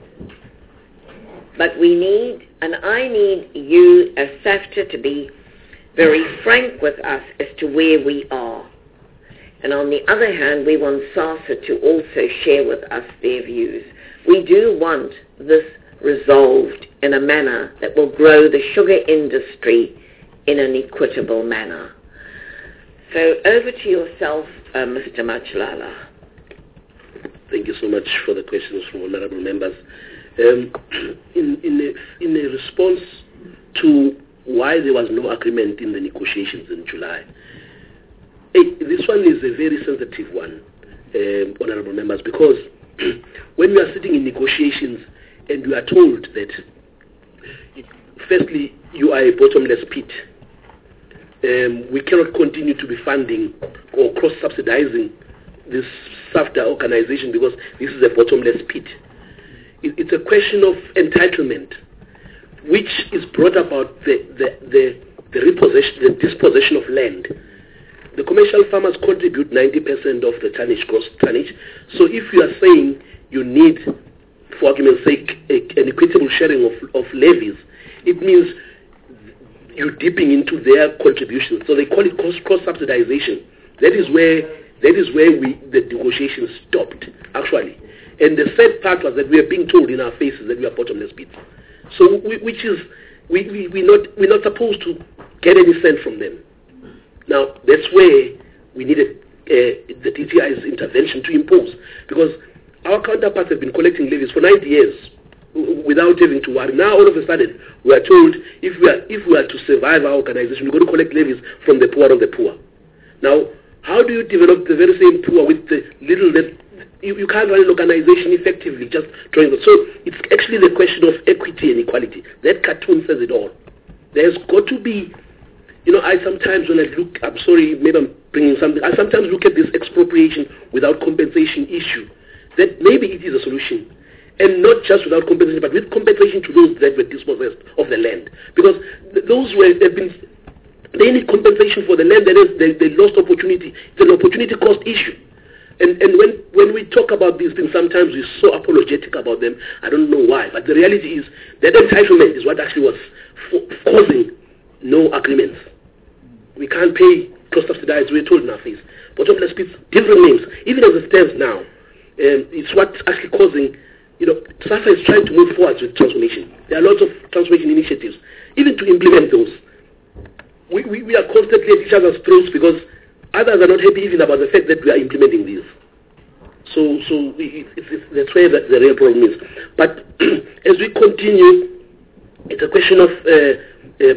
but we need, and I need you as SAFTA to be very frank with us as to where we are. And on the other hand, we want SASSA to also share with us their views. We do want this resolved in a manner that will grow the sugar industry in an equitable manner. So over to yourself, uh, Mister Majlala. Thank you so much for the questions from honourable members. Um, in, in, a, in a response to why there was no agreement in the negotiations in July, hey, this one is a very sensitive one, um, honourable members, because when we are sitting in negotiations and we are told that, firstly, you are a bottomless pit, um, we cannot continue to be funding or cross-subsidizing this SAFTA organization because this is a bottomless pit. It, it's a question of entitlement, which is brought about the, the, the, the repossession, the dispossession of land. The commercial farmers contribute ninety percent of the tonnage, gross tonnage. So if you are saying you need, for argument's sake, a, an equitable sharing of, of levies, it means you're dipping into their contributions. So they call it cross, cross-subsidization. That is where That is where we the negotiations stopped, actually. And the sad part was that we are being told in our faces that we are bottomless pits. So, we, which is, we, we, we're, not, we're not supposed to get any cent from them. Now, that's where we needed uh, the D T I's intervention to impose. Because our counterparts have been collecting levies for ninety years without having to worry. Now, all of a sudden, we are told if we are, if we are to survive our organization, we're going to collect levies from the poor of the poor. Now, how do you develop the very same poor with the little that you, you can't run an organization effectively just drawing the... So it's actually the question of equity and equality. That cartoon says it all. There's got to be... You know, I sometimes when I look... I'm sorry, maybe I'm bringing something... I sometimes look at this expropriation without compensation issue. That maybe it is a solution. And not just without compensation, but with compensation to those that were dispossessed of the land. Because th- those who have been... They need compensation for the land that is, they, they lost opportunity. It's an opportunity cost issue. And, and when, when we talk about these things, sometimes we're so apologetic about them. I don't know why. But the reality is that entitlement is what actually was f- causing no agreements. We can't pay cross-subsidized, we're told in our face. Bottom line speaks different names. Even as it stands now, um, it's what's actually causing, you know, SAFA is trying to move forward with transformation. There are lots of transformation initiatives. Even to implement those, we, we, we are constantly at each other's throats because others are not happy even about the fact that we are implementing these. So, so it, it's, it's, that's where the, the real problem is. But as we continue, it's a question of uh, uh,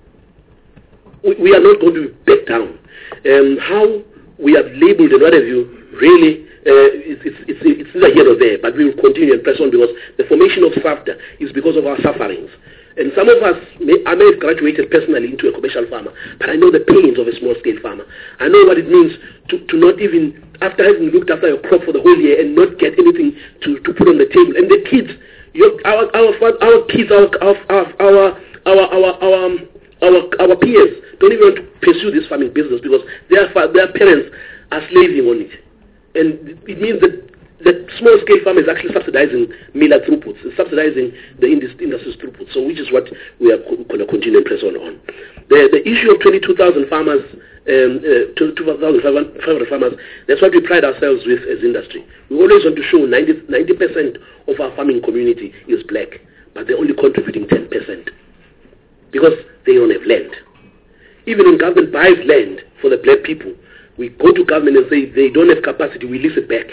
we, we are not going to back down. Um, how we have labeled and what have you, really, uh, it's, it's, it's, it's neither here nor there, but we will continue and press on because the formation of SAFTA is because of our sufferings. And some of us, may, I may have graduated personally into a commercial farmer, but I know the pains of a small-scale farmer. I know what it means to, to not even, after having looked after your crop for the whole year and not get anything to, to put on the table. And the kids, your, our, our, our kids, our, our, our, our, our, our, our, um, our, our peers don't even want to pursue this farming business because their, their parents are slaving on it. And it means that the small-scale farm is actually subsidizing miller throughputs, it's subsidizing the industry's throughput, so which is what we are co- going to continue and press on on. The, the issue of twenty-two thousand farmers, um, uh, twenty-two thousand five hundred farmers, that's what we pride ourselves with as industry. We always want to show ninety percent of our farming community is black, but they're only contributing ten percent because they don't have land. Even when government buys land for the black people, we go to government and say they don't have capacity, we lease it back.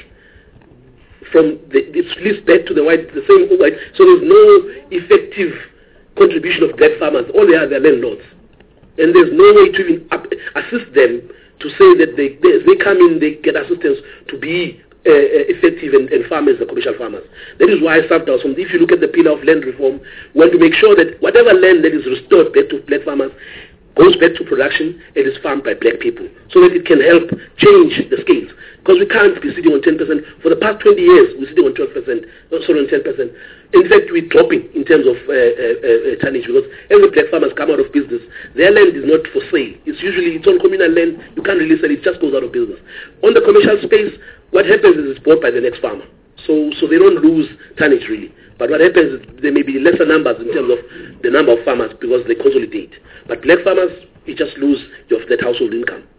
From the, it's leased back to the white, the same white. So there's no effective contribution of black farmers. All they are, they're landlords. And there's no way to even up, assist them to say that they, they, they come in, they get assistance to be uh, effective and, and farmers, the commercial farmers. That is why SAFTA, if you look at the pillar of land reform, we want to make sure that whatever land that is restored back to black farmers goes back to production and is farmed by black people so that it can help change the scales. Because we can't be sitting on ten percent. For the past twenty years, we're sitting on twelve percent, oh, sorry, on ten percent. In fact, we're dropping in terms of uh, uh, uh, tonnage because every black farmers come out of business. Their land is not for sale. It's usually, it's on communal land. You can't really sell it. It just goes out of business. On the commercial space, what happens is it's bought by the next farmer. So, so they don't lose tonnage really. But what happens is there may be lesser numbers in terms of the number of farmers because they consolidate. But black farmers, you just lose your, that household income.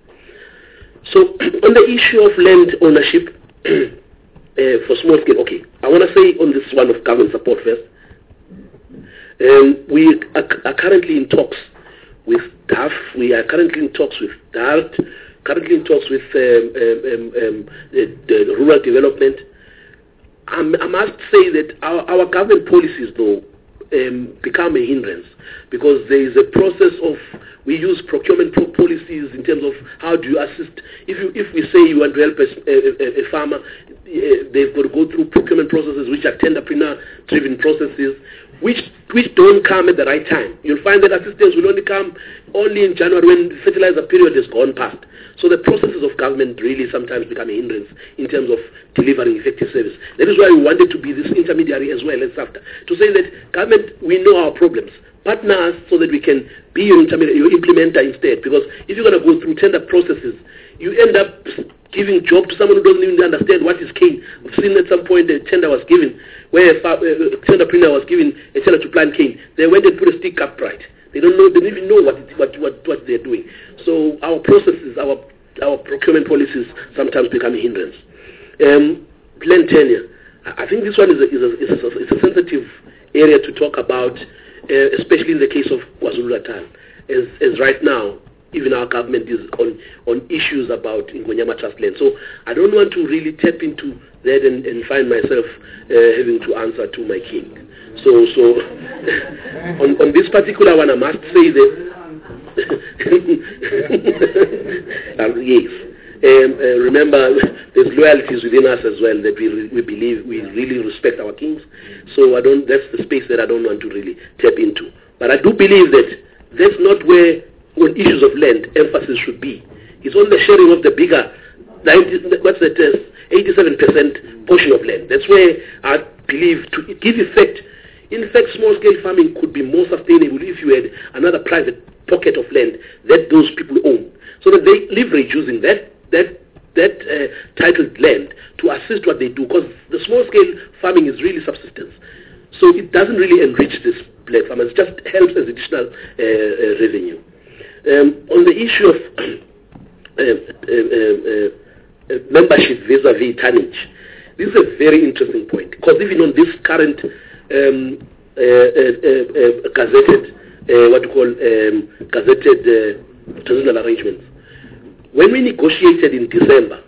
So on the issue of land ownership uh, for small scale, okay, I want to say on this one of government support first. Um, we are, are currently in talks with D A F, we are currently in talks with D A R T, currently in talks with um, um, um, the, the rural development. Um, I must say that our, our government policies, though, um, become a hindrance because there is a process of, we use procurement pro- policies in terms of how do you assist. If you, if we say you want to help a, a, a farmer, uh, they've got to go through procurement processes which are tenderpreneur-driven processes, which which don't come at the right time. You'll find that assistance will only come only in January when the fertilizer period has gone past. So the processes of government really sometimes become a hindrance in terms of delivering effective service. That is why we wanted to be this intermediary as well as SAFTA, to say that government, we know our problems. Partner us so that we can be your intermediary, your implementer instead. Because if you're going to go through tender processes, you end up giving job to someone who doesn't even understand what is cane. We've seen at some point a tender was given, where a, far, a tenderpreneur was given a tender to plant cane. They went and put a stick upright. They don't know, they don't even know what, it, what, what, what they're doing. So our processes, our our procurement policies sometimes become a hindrance. Um, land tenure. I think this one is a, is a, is a, is a sensitive area to talk about, uh, especially in the case of KwaZulu-Natal. As, as right now, even our government is on, on issues about Ngonyama Trust land. So I don't want to really tap into that and, and find myself uh, having to answer to my king. So, so on, on this particular one, I must say that, um, yes, Um, uh, remember, there's loyalties within us as well that we re- we believe we really respect our kings. So I don't. That's the space that I don't want to really tap into. But I do believe that that's not where, on issues of land, emphasis should be. It's on the sharing of the bigger, ninety, what's that, uh, eighty-seven percent portion of land. That's where I believe to give effect. In fact, small-scale farming could be more sustainable if you had another private pocket of land that those people own, so that they leverage using that that that uh, titled land to assist what they do. Because the small-scale farming is really subsistence, so it doesn't really enrich this black farmers. It just helps as additional uh, uh, revenue. Um, on the issue of uh, uh, uh, uh, membership vis-a-vis tonnage, this is a very interesting point, because even on this current um, uh, uh, uh, uh, gazetted, uh, what you call um, gazetted uh, transitional arrangements, when we negotiated in December,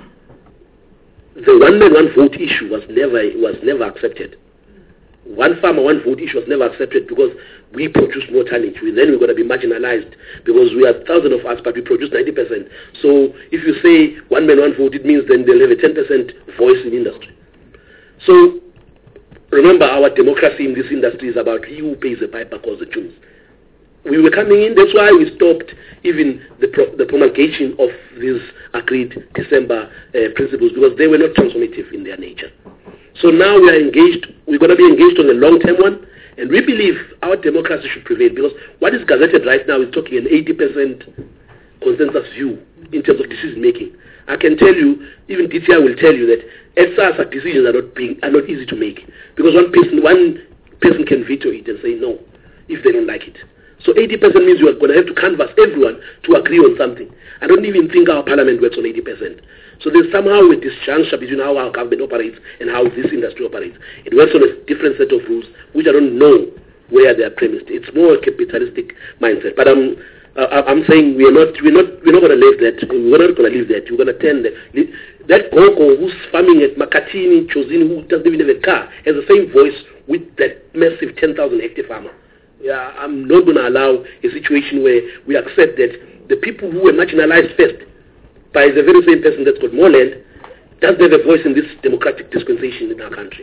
the one man one vote issue was never was never accepted. One farmer one vote issue was never accepted because we produce more tonnage. We, then we're going to be marginalized because we are thousands of us, but we produce ninety percent. So if you say one man one vote, it means then they'll have a ten percent voice in industry. So remember, our democracy in this industry is about he who pays the piper calls the tunes. We were coming in, that's why we stopped even the, pro- the promulgation of these agreed December uh, principles, because they were not transformative in their nature. So now we are engaged, we're going to be engaged on the long-term one, and we believe our democracy should prevail, because what is gazetted right now is talking an eighty percent consensus view in terms of decision-making. I can tell you, even D T I will tell you that at SARS decisions are not being, are not easy to make, because one person, one person can veto it and say no if they don't like it. So eighty percent means you are going to have to canvass everyone to agree on something. I don't even think our parliament works on eighty percent. So there's somehow a disjuncture between how our government operates and how this industry operates. It works on a different set of rules, which I don't know where they are premised. It's more a capitalistic mindset. But I'm, uh, I'm saying we're not, we're not, we're not going to leave that. We're not going to leave that. We're going to turn that. That Gogo who's farming at Makatini, Chozini, who doesn't even have a car, has the same voice with that massive ten thousand hectare farmer. Yeah, I'm not going to allow a situation where we accept that the people who were marginalized first by the very same person that's got more land doesn't have a voice in this democratic dispensation in our country.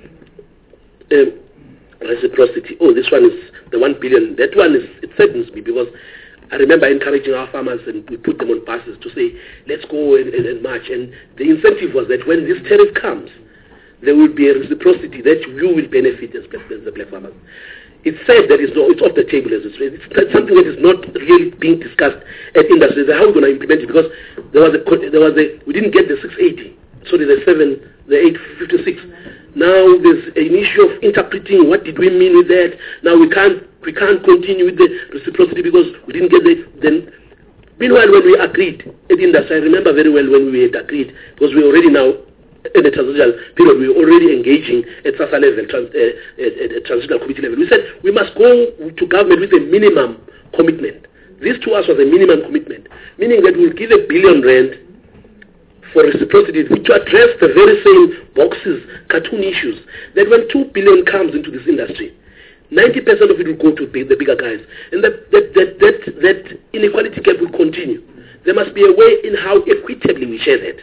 Um, reciprocity. Oh, this one is the one billion. That one is, it saddens me, because I remember encouraging our farmers, and we put them on buses to say, let's go and, and, and march. And the incentive was that when this tariff comes, there will be a reciprocity that you will benefit as, as the black farmers. It's said that it's, no, it's off the table as it's, it's something that is not really being discussed at industry. How are we going to implement it? Because there was a, there was a, we didn't get the six eighty, so there's a seven, the eight fifty-six. Now there's an issue of interpreting what did we mean with that. Now we can't we can't continue with the reciprocity because we didn't get the. Then, meanwhile, when we agreed at industry, I remember very well when we had agreed, because we already now. In the transitional period, we were already engaging at SASSA level, trans, uh, at, at, at transitional committee level. We said we must go to government with a minimum commitment. This to us was a minimum commitment, meaning that we'll give a billion rand for reciprocity to address the very same boxes, cartoon issues, that when two billion comes into this industry, ninety percent of it will go to the bigger guys. And that, that, that, that, that inequality gap will continue. There must be a way in how equitably we share that.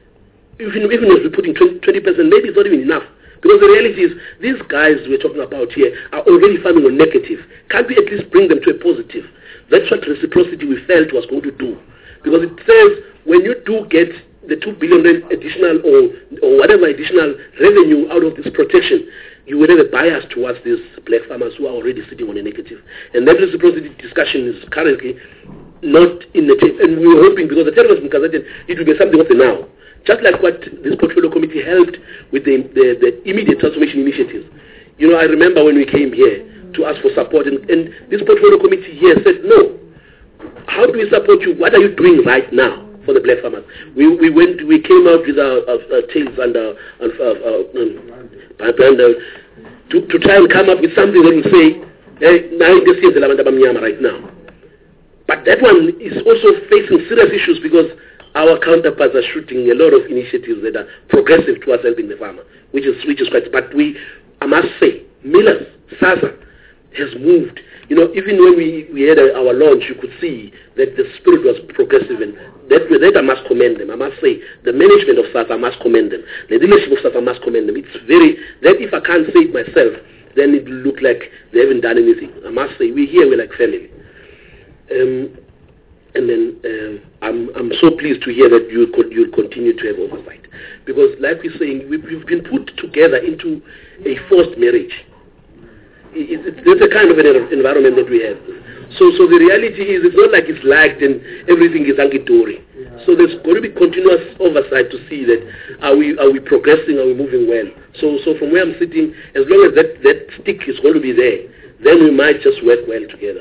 Even, even if we put in twenty percent, maybe it's not even enough. Because the reality is, these guys we're talking about here are already farming on negative. Can't we at least bring them to a positive? That's what reciprocity we felt was going to do. Because it says, when you do get the two billion additional or, or whatever additional revenue out of this protection, you will have a bias towards these black farmers who are already sitting on a negative. And that reciprocity discussion is currently not in the table. And we were hoping, because the terrorism gazetted, it will be something of the now. Just like what this portfolio committee helped with the, the, the immediate transformation initiatives. You know, I remember when we came here to ask for support, and, and this portfolio committee here said, no, how do we support you? What are you doing right now for the black farmers? We we went, we came out with our, our, our tails and our, our, our, our, our, to, to try and come up with something that will say, hey, now this is the Lavandabamiyama right now. But that one is also facing serious issues, because our counterparts are shooting a lot of initiatives that are progressive towards helping the farmer, which is which is quite. But we, I must say, millers, SASSA, has moved. You know, even when we, we had a, our launch, you could see that the spirit was progressive, and that, that I must commend them. I must say, the management of SASSA, I must commend them. The leadership of SASSA, I must commend them. It's very, that if I can't say it myself, then it will look like they haven't done anything. I must say, we're here, we're like family. Um, and then um, I'm, I'm so pleased to hear that you could, you'll continue to have oversight. Because like we're saying, we've, we've been put together into a forced marriage. It, it, it's the kind of an environment that we have. So, so the reality is, it's not like it's lagged and everything is hunky-dory. So there's going to be continuous oversight to see that are we are we progressing, are we moving well. So, so from where I'm sitting, as long as that, that stick is going to be there, then we might just work well together.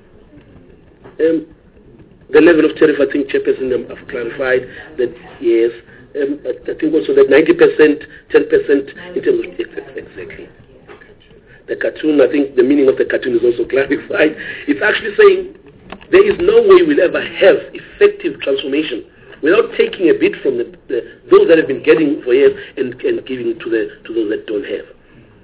Um, the level of tariff, I think Chairperson have clarified that yes. Um, I think also that ninety percent, ten percent in terms of exactly. The cartoon, I think the meaning of the cartoon is also clarified. It's actually saying there is no way we'll ever have effective transformation without taking a bit from the, the, those that have been getting for years and, and giving to the to those that don't have.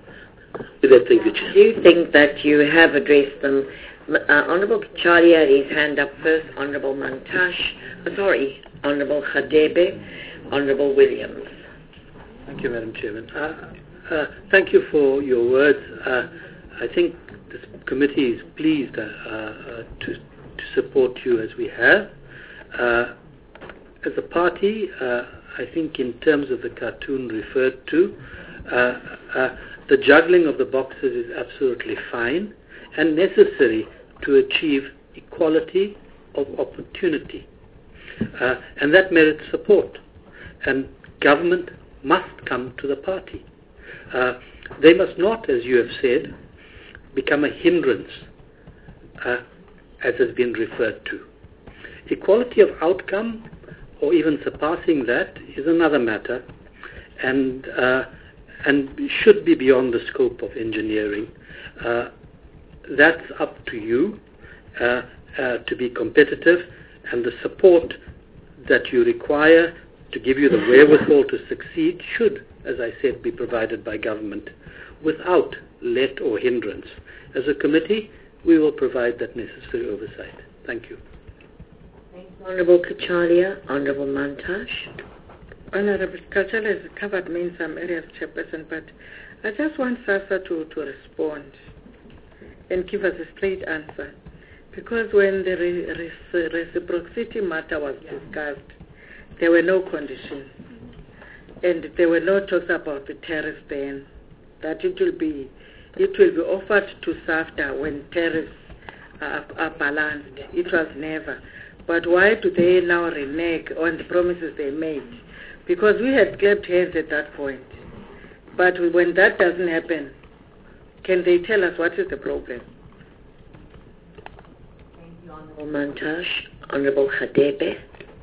With that, thank you, Chair. Do you think that you have addressed them? Uh, Honourable Charlie had his hand up first. Honourable Mantashe, uh, sorry, Honourable Hadebe, Honourable Williams. Thank you, Madam Chairman. Uh, Uh, thank you for your words. Uh, I think this committee is pleased uh, uh, to, to support you as we have. Uh, as a party, uh, I think in terms of the cartoon referred to, uh, uh, the juggling of the boxes is absolutely fine and necessary to achieve equality of opportunity. Uh, and that merits support. And government must come to the party. Uh, they must not, as you have said, become a hindrance, uh, as has been referred to. Equality of outcome, or even surpassing that, is another matter, and uh, and should be beyond the scope of engineering. Uh, that's up to you uh, uh, to be competitive, and the support that you require to give you the wherewithal to succeed should, as I said, be provided by government without let or hindrance. As a committee, we will provide that necessary oversight. Thank you. Thanks, Honourable Kachalia. Honourable Mantashe. Honourable Kachalia has covered me in some areas, Chairperson, but I just want SASSA to, to respond and give us a straight answer. Because when the re- re- reciprocity matter was discussed, there were no conditions. And there were no talks about the tariffs then, that it will be it will be offered to SAFTA when tariffs are, are balanced. It was never. But why do they now renege on the promises they made? Because we had clapped hands at that point. But when that doesn't happen, can they tell us what is the problem? Thank you, Honourable Mantashe. Honourable Hadebe.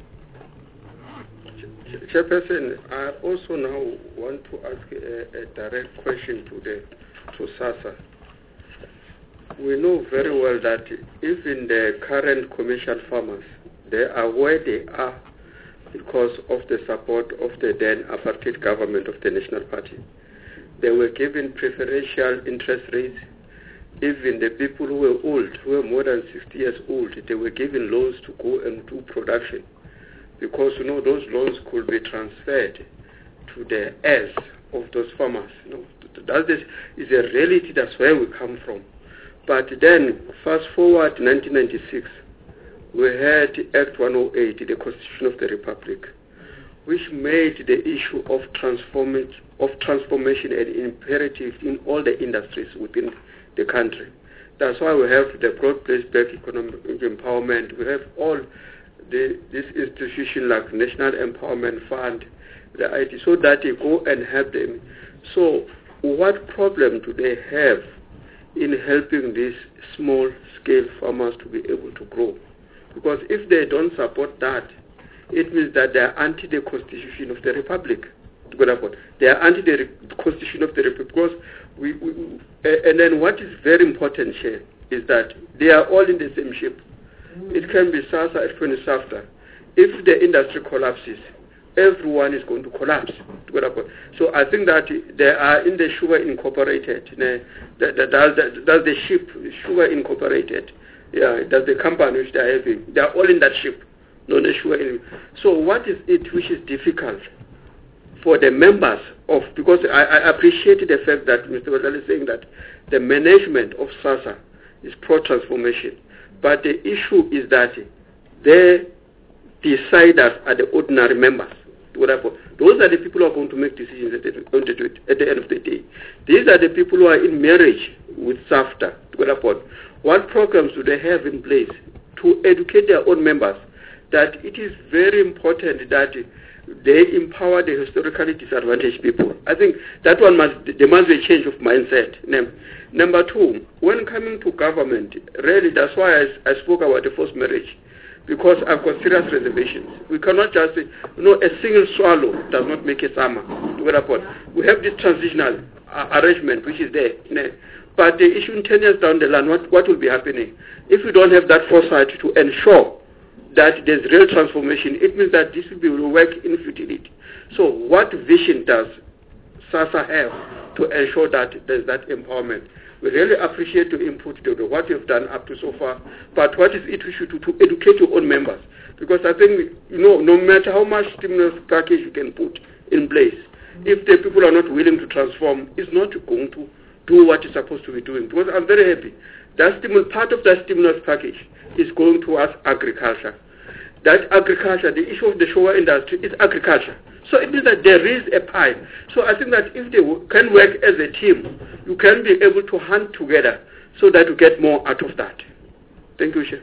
Chairperson, I also now want to ask a, a direct question to the to SASSA. We know very well that even the current commercial farmers, they are where they are because of the support of the then apartheid government of the National Party. They were given preferential interest rates. Even the people who were old, who were more than sixty years old, they were given loans to go and do production. Because, you know, those loans could be transferred to the heirs of those farmers. You know, that is a reality. That's where we come from. But then, fast forward to nineteen ninety-six, we had Act one oh eight, the Constitution of the Republic, which made the issue of transform- of transformation an imperative in all the industries within the country. That's why we have the broad-based black economic empowerment. We have all The, this institution like National Empowerment Fund, the I T, so that they go and help them. So what problem do they have in helping these small-scale farmers to be able to grow? Because if they don't support that, it means that they are anti the Constitution of the Republic. They are anti the Constitution of the Republic. Because we, we, and then what is very important here is that they are all in the same ship. It can be SASSA, it can be SAFTA. If the industry collapses, everyone is going to collapse. So I think that there are in the Sugar Incorporated, does the, does the ship, Sugar Incorporated, yeah, does the company which they are having, they are all in that ship, no, the sugar. So what is it which is difficult for the members of, because I, I appreciate the fact that Mister Wadala is saying that the management of SASA is pro-transformation, but the issue is that the deciders are the ordinary members. Those are the people who are going to make decisions at the, at the end of the day. These are the people who are in marriage with SAFTA. What programs do they have in place to educate their own members that it is very important that they empower the historically disadvantaged people? I think that one must, there must be a change of mindset. Number two, when coming to government, really that's why I, I spoke about the forced marriage, because I've got serious reservations. We cannot just say, you know, a single swallow does not make a summer. We have this transitional uh, arrangement which is there. You know, but the issue in ten years down the line, what, what will be happening? If we don't have that foresight to ensure that there's real transformation, it means that this will be work in futility. So what vision does SASA have to ensure that there's that empowerment? We really appreciate your input to what you've done up to so far, but what is it we should do to educate your own members? Because I think, you know, no matter how much stimulus package you can put in place, if the people are not willing to transform, it's not going to do what it's supposed to be doing. Because I'm very happy. That stimulus, part of that stimulus package is going towards agriculture. That agriculture, the issue of the sugar industry is agriculture. So it means that there is a pie. So I think that if they can work as a team, you can be able to hunt together so that you get more out of that. Thank you, Chair.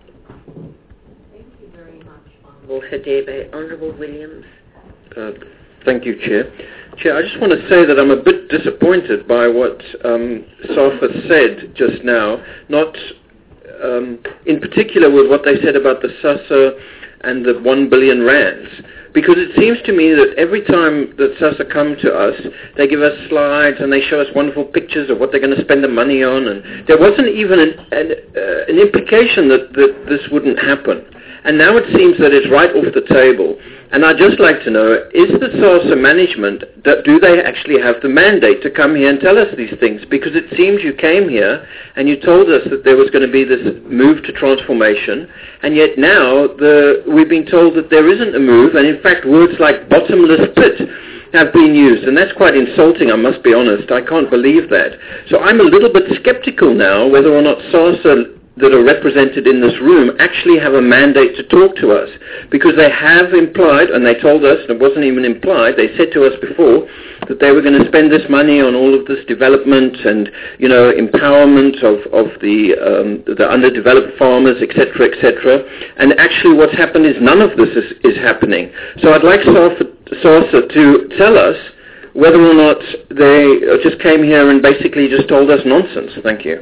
Thank you very much, Honourable Hadebe. Honourable Williams. Uh, thank you, Chair. Chair, I just want to say that I'm a bit disappointed by what um, Safa said just now, not um, in particular with what they said about the SASA and the one billion rands. Because it seems to me that every time that SASA come to us, they give us slides and they show us wonderful pictures of what they're going to spend the money on, and there wasn't even an, an, uh, an implication that, that this wouldn't happen. And now it seems that it's right off the table. And I'd just like to know, is the SASA management, that, do they actually have the mandate to come here and tell us these things? Because it seems you came here and you told us that there was going to be this move to transformation, and yet now the, we've been told that there isn't a move, and in fact words like bottomless pit have been used, and that's quite insulting, I must be honest. I can't believe that. So I'm a little bit skeptical now whether or not SASA that are represented in this room actually have a mandate to talk to us, because they have implied, and they told us, and it wasn't even implied, they said to us before that they were going to spend this money on all of this development and, you know, empowerment of, of the, um, the underdeveloped farmers, et cetera, et cetera. And actually what's happened is none of this is, is happening. So I'd like SASA to tell us whether or not they just came here and basically just told us nonsense. Thank you.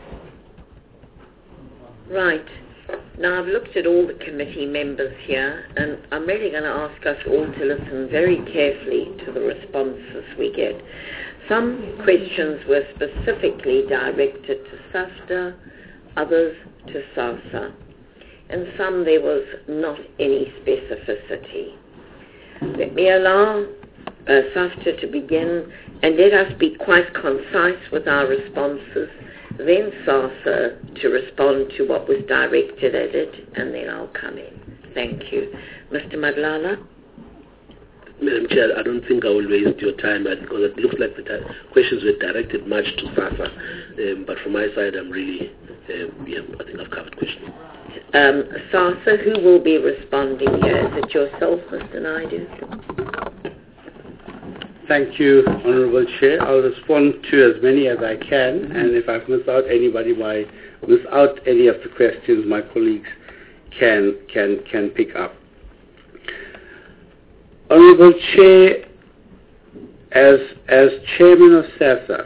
Right. Now I've looked at all the committee members here, and I'm really going to ask us all to listen very carefully to the responses we get. Some questions were specifically directed to SAFTA, others to SASA, and some there was not any specificity. Let me allow uh, SAFTA to begin, and let us be quite concise with our responses, then SASA to respond to what was directed at it, and then I'll come in. Thank you. Mister Madlala? Madam Chair, I don't think I will waste your time because it looks like the t- questions were directed much to SASA, um, but from my side, I'm really, um, yeah, I think I've covered questions. Um, SASA, who will be responding here? Is it yourself, Mister Naidu? Thank you, Honourable Chair. I'll respond to as many as I can, and if I've missed out anybody, my miss out any of the questions, my colleagues can can can pick up. Honourable Chair, as as Chairman of SASA,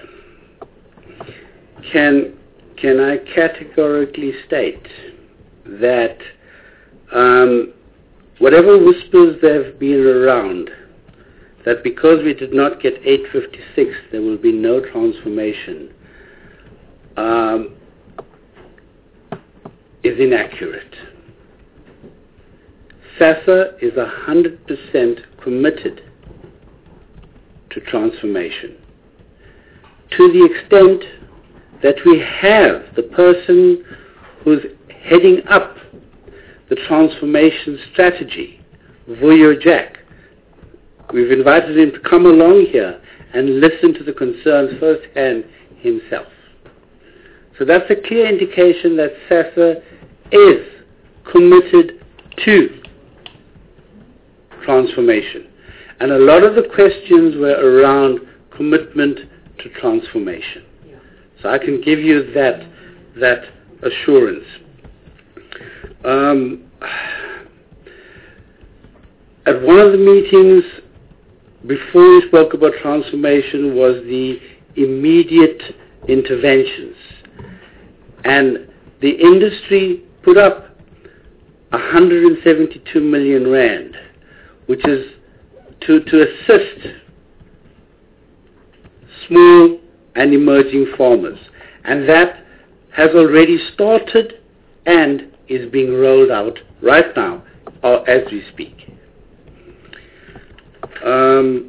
can can I categorically state that um, whatever whispers there have been around, that because we did not get eight fifty-six, there will be no transformation, um, is inaccurate. SASSA is one hundred percent committed to transformation, to the extent that we have the person who's heading up the transformation strategy, Vuyo Jack. We've invited him to come along here and listen to the concerns firsthand himself. So that's a clear indication that SASSA is committed to transformation. And a lot of the questions were around commitment to transformation. So I can give you that, that assurance. Um, at one of the meetings before we spoke about transformation was the immediate interventions. And the industry put up one hundred seventy-two million rand, which is to, to assist small and emerging farmers. And that has already started and is being rolled out right now, or as we speak. Um,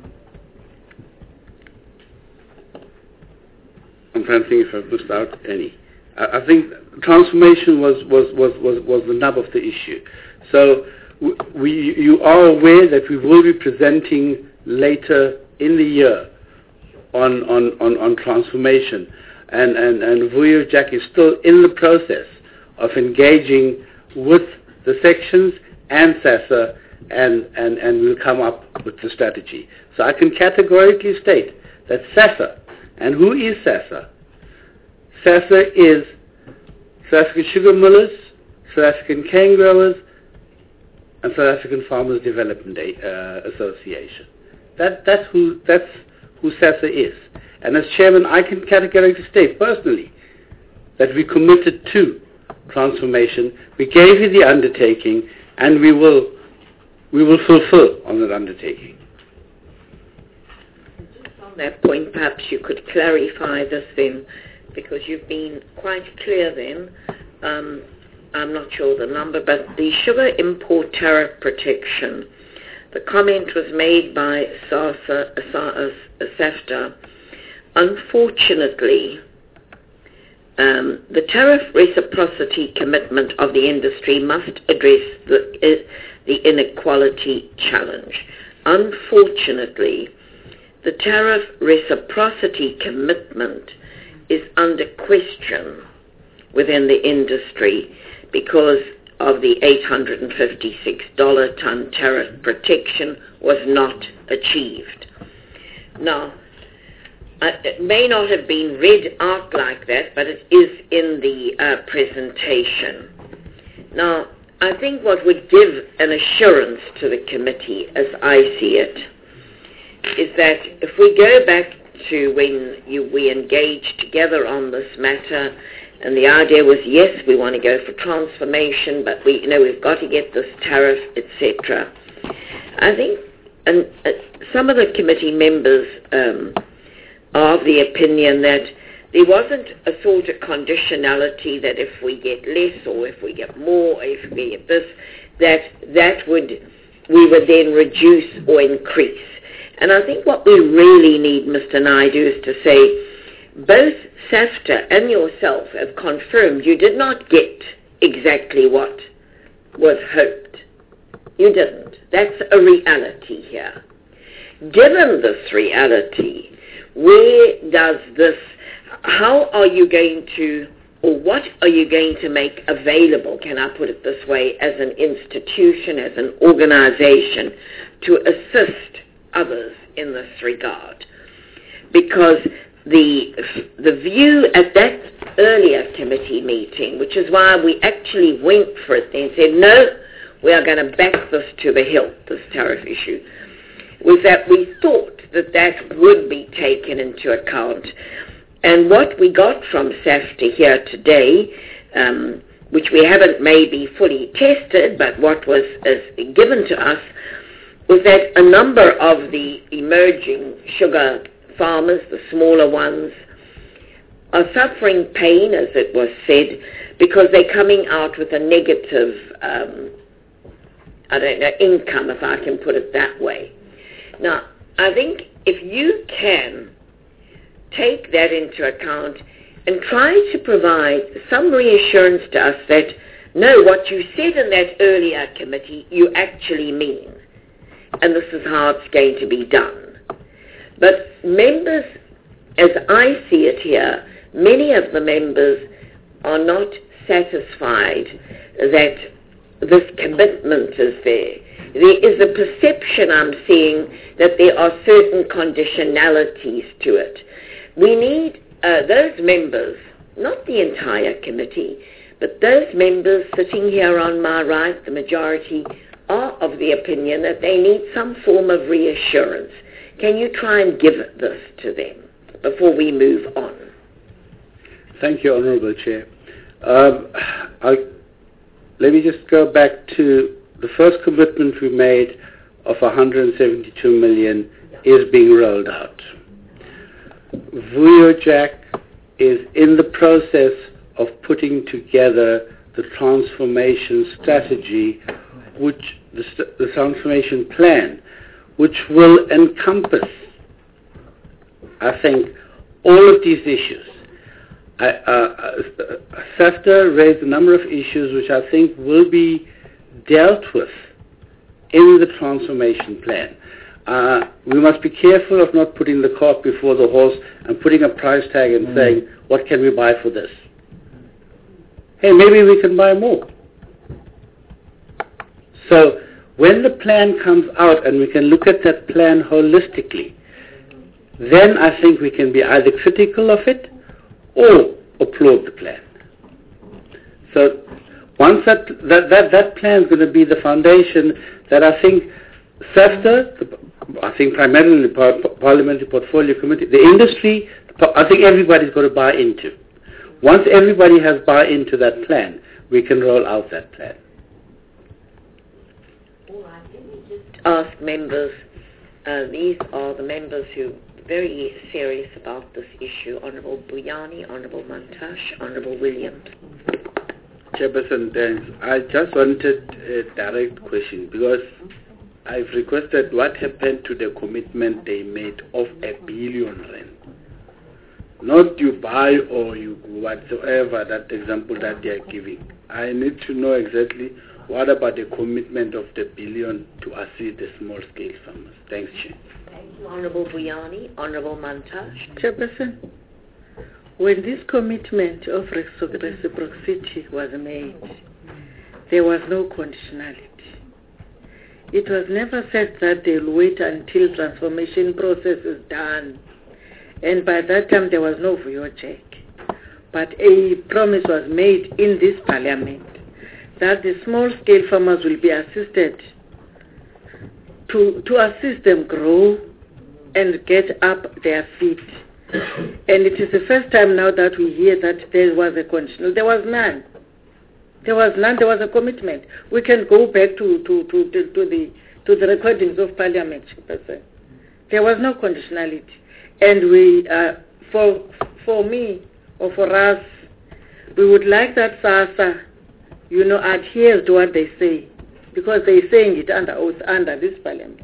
I'm trying to think if I've missed out any. I, I think transformation was, was, was, was, was the nub of the issue. So we, you are aware that we will be presenting later in the year on, on, on, on transformation. And, and, and Vuyo Jack is still in the process of engaging with the sections and SASSA, and, and, and we'll come up with the strategy. So I can categorically state that SASSA, and who is SASSA? SASSA is South African Sugar Millers, South African Cane Growers, and South African Farmers Development uh, Association. That, that's, who, that's who SASSA is. And as chairman, I can categorically state personally that we committed to transformation. We gave you the undertaking, and we will we will fulfill on that undertaking. Just on that point, perhaps you could clarify this then, because you've been quite clear then. Um, I'm not sure the number, but the sugar import tariff protection, the comment was made by SASSA, SAFTA. Unfortunately, um, the tariff reciprocity commitment of the industry must address the, uh, the inequality challenge. Unfortunately, the tariff reciprocity commitment is under question within the industry because of the eight hundred fifty-six dollars ton tariff protection was not achieved. Now, Uh, it may not have been read out like that, but it is in the uh, presentation. Now, I think what would give an assurance to the committee, as I see it, is that if we go back to when you, we engaged together on this matter, and the idea was, yes, we want to go for transformation, but we, you know, we've got to get this tariff, et cetera. I think and, uh, some of the committee members um, are of the opinion that there wasn't a sort of conditionality that if we get less or if we get more, or if we get this, that that would we would then reduce or increase. And I think what we really need, Mister Naidu, is to say both SAFTA and yourself have confirmed you did not get exactly what was hoped. You didn't. That's a reality here. Given this reality, where does this, how are you going to, or what are you going to make available, can I put it this way, as an institution, as an organization, to assist others in this regard? Because the the view at that earlier committee meeting, which is why we actually went for it and said, no, we are going to back this to the hilt, this tariff issue, was that we thought that that would be taken into account. And what we got from SAFTA here today, um, which we haven't maybe fully tested, but what was uh, given to us, was that a number of the emerging sugar farmers, the smaller ones, are suffering pain, as it was said, because they're coming out with a negative um, I don't know, income, if I can put it that way. Now, I think if you can take that into account and try to provide some reassurance to us that, no, what you said in that earlier committee, you actually mean. And this is how it's going to be done. But members, as I see it here, many of the members are not satisfied that this commitment is there. There is a perception I'm seeing that there are certain conditionalities to it. We need uh, those members, not the entire committee, but those members sitting here on my right, the majority, are of the opinion that they need some form of reassurance. Can you try and give this to them before we move on? Thank you, Honourable Chair. Um, I, let me just go back to the first commitment we made of one hundred seventy-two million is being rolled out. VUJAC is in the process of putting together the transformation strategy, which the, the transformation plan, which will encompass, I think, all of these issues. I, uh, SAFTA raised a number of issues which I think will be dealt with in the transformation plan. Uh, we must be careful of not putting the cart before the horse and putting a price tag and mm. saying, what can we buy for this? Hey, maybe we can buy more. So when the plan comes out and we can look at that plan holistically, then I think we can be either critical of it or applaud the plan. So once that, that, that, that plan is going to be the foundation that I think SAFTA, the, I think primarily the par- Parliamentary Portfolio Committee, the industry, I think everybody's got to buy into. Once everybody has buy into that plan, we can roll out that plan. All right, let me just ask members, uh, these are the members who are very serious about this issue, Honourable Buyani, Honourable Mantashe, Honourable Williams. Chairperson, thanks. I just wanted a direct question because I've requested what happened to the commitment they made of a billion rand. Not you buy or you whatsoever, that example that they are giving. I need to know exactly what about the commitment of the billion to assist the small scale farmers. Thanks, Chair. Thank you, Honourable Buyani, Honourable Mantashe. Chairperson, when this commitment of reciprocity was made, there was no conditionality. It was never said that they'll wait until transformation process is done. And by that time, there was no VUJAC. But a promise was made in this parliament that the small-scale farmers will be assisted to, to assist them grow and get up their feet. And it is the first time now that we hear that there was a conditional. There was none. There was none. There was a commitment. We can go back to, to, to, to, to the to the recordings of Parliament. There was no conditionality. And we, uh, for for me or for us, we would like that SASSA, you know, adheres to what they say, because they're saying it under oath under this Parliament.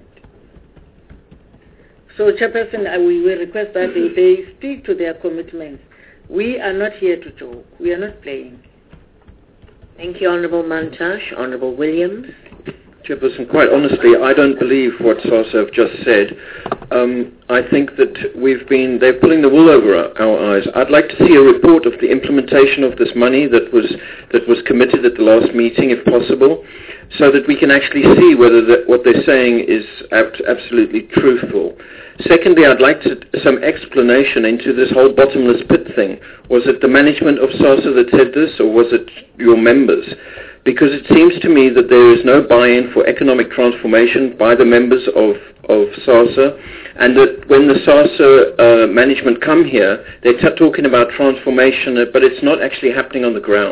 So, Chairperson, uh, we will request that they, they stick to their commitments. We are not here to joke. We are not playing. Thank you, Honourable Mantashe. Honourable Williams. Chairperson, quite honestly, I don't believe what SASSA have just said. Um, I think that we've been, they're pulling the wool over our, our eyes. I'd like to see a report of the implementation of this money that was that was committed at the last meeting, if possible, so that we can actually see whether the, what they're saying is ab- absolutely truthful. Secondly, I'd like to, some explanation into this whole bottomless pit thing. Was it the management of SASSA that said this, or was it your members? Because it seems to me that there is no buy-in for economic transformation by the members of, of SASSA, and that when the SASSA uh, management come here, they're t- talking about transformation, but it's not actually happening on the ground.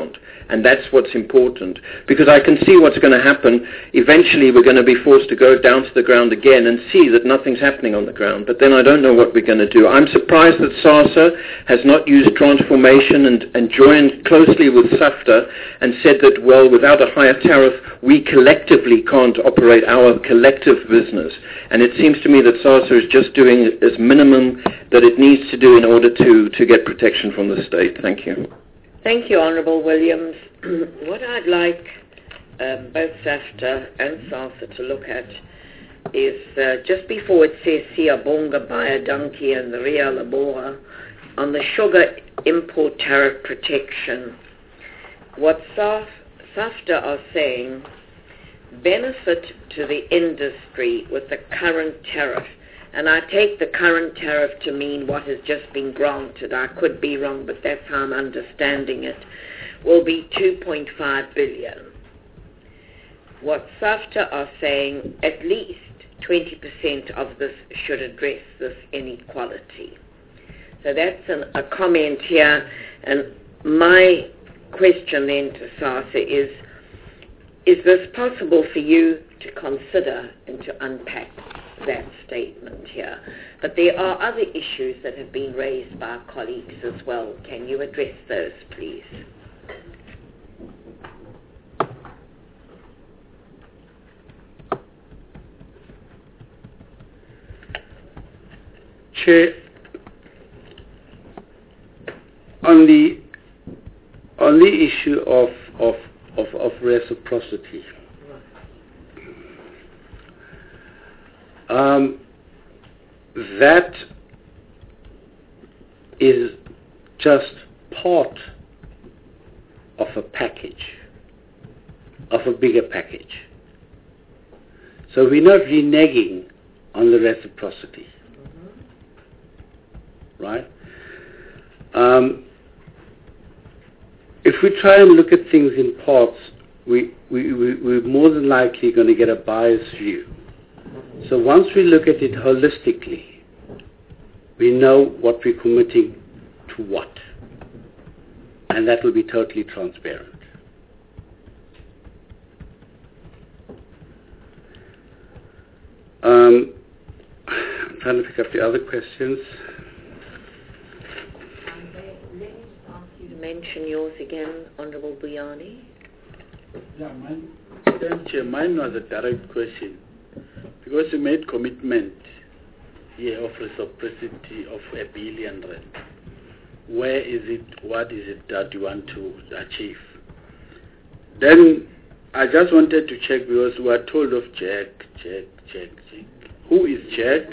And that's what's important, because I can see what's going to happen. Eventually we're going to be forced to go down to the ground again and see that nothing's happening on the ground, but then I don't know what we're going to do. I'm surprised that SASA has not used transformation and, and joined closely with SAFTA and said that, well, without a higher tariff, we collectively can't operate our collective business. And it seems to me that SASA is just doing as minimum that it needs to do in order to, to get protection from the state. Thank you. Thank you, Honourable Williams. What I'd like um, both SAFTA and SASA to look at is uh, just before it says Siyabonga, Bayadunki and the Ria Labora on the sugar import tariff protection, what SAF, SAFTA are saying, benefit to the industry with the current tariff. And I take the current tariff to mean what has just been granted. I could be wrong, but that's how I'm understanding it. Will be two point five billion. What SAFTA are saying, at least twenty percent of this should address this inequality. So that's an, a comment here. And my question then to SASA is, is this possible for you to consider and to unpack that statement here? But there are other issues that have been raised by our colleagues as well. Can you address those, please? Chair, on the on the issue of of of, of reciprocity, um, that is just part of a package, of a bigger package. So we're not reneging on the reciprocity. Right? Um, if we try and look at things in parts, we, we, we, we're more than likely going to get a biased view. So once we look at it holistically, we know what we're committing to what. And that will be totally transparent. Um, I'm trying to pick up the other questions. Mention yours again, Honourable Buyani. Yeah, mine, Madam Chair, mine was a direct question, because you made commitment here of reciprocity of a billion rand. Where is it? What is it that you want to achieve? Then I just wanted to check, because we are told of Jack, Jack, Jack, Jack. Who is Jack?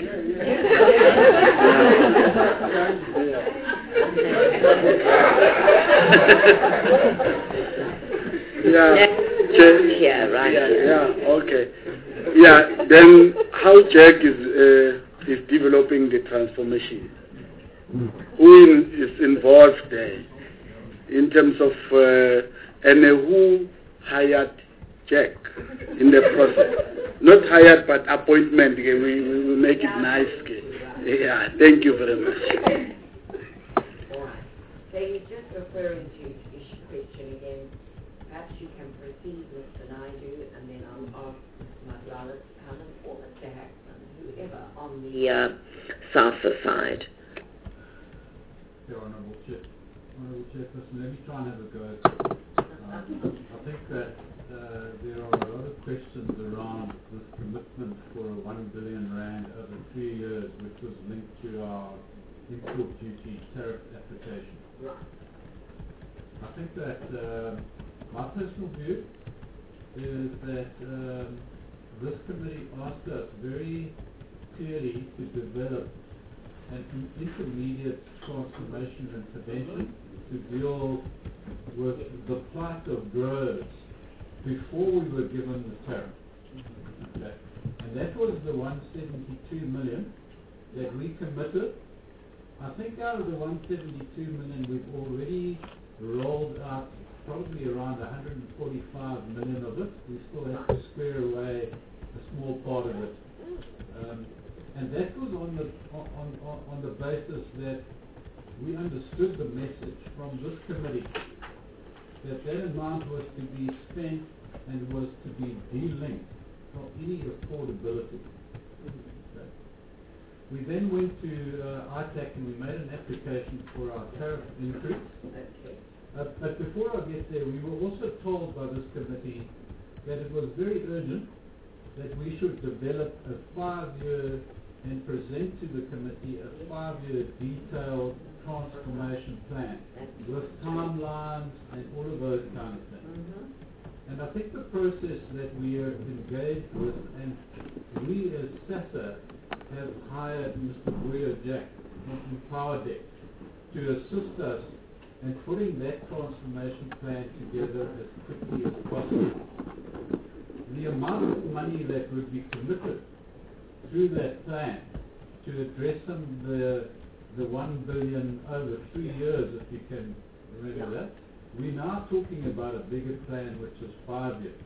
yeah, Jack, yeah, right. Yeah, yeah, okay. Yeah, then how Jack is uh, is developing the transformation? Who is involved there in terms of uh, and uh, who hired Jack in the process? Not hired, but appointment. Okay, we, we will make it nice. Okay. Yeah, thank you very much. So you're just referring to issue question again. Perhaps you can proceed with Naidu, and then I'll ask Mister Madlala to come in, or Mister Hackman, whoever on the The uh, SASA side. Yeah, Honourable Chair. Honourable Chairperson, let me try and have a go. Uh, I think that uh, there are a lot of questions around this commitment for a one billion rand over three years, which was linked to our import duty tariff application. I think that uh, my personal view is that um, this committee asked us very clearly to develop an intermediate transformation intervention to deal with the plight of growers before we were given the tariff. Okay. And that was the one hundred seventy-two million that we committed. I think out of the one hundred seventy-two million, we've already rolled out probably around one hundred forty-five million of it. We still have to square away a small part of it. Um, and that was on the on, on, on the basis that we understood the message from this committee that that amount was to be spent and was to be delinked from any affordability. Okay. We then went to uh, I TAC and we made an application for our tariff increase. Okay. Uh, but before I get there, we were also told by this committee that it was very urgent that we should develop a five-year and present to the committee a five-year detailed transformation plan with timelines and all of those kind of things. Mm-hmm. And I think the process that we are engaged with, and we as SASSA have hired Mister Vuyo Jack from PowerDeck to assist us in putting that transformation plan together as quickly as possible. The amount of money that would be committed through that plan to address some of the the one billion over three years, if you can remember that. We're now talking about a bigger plan, which is five years.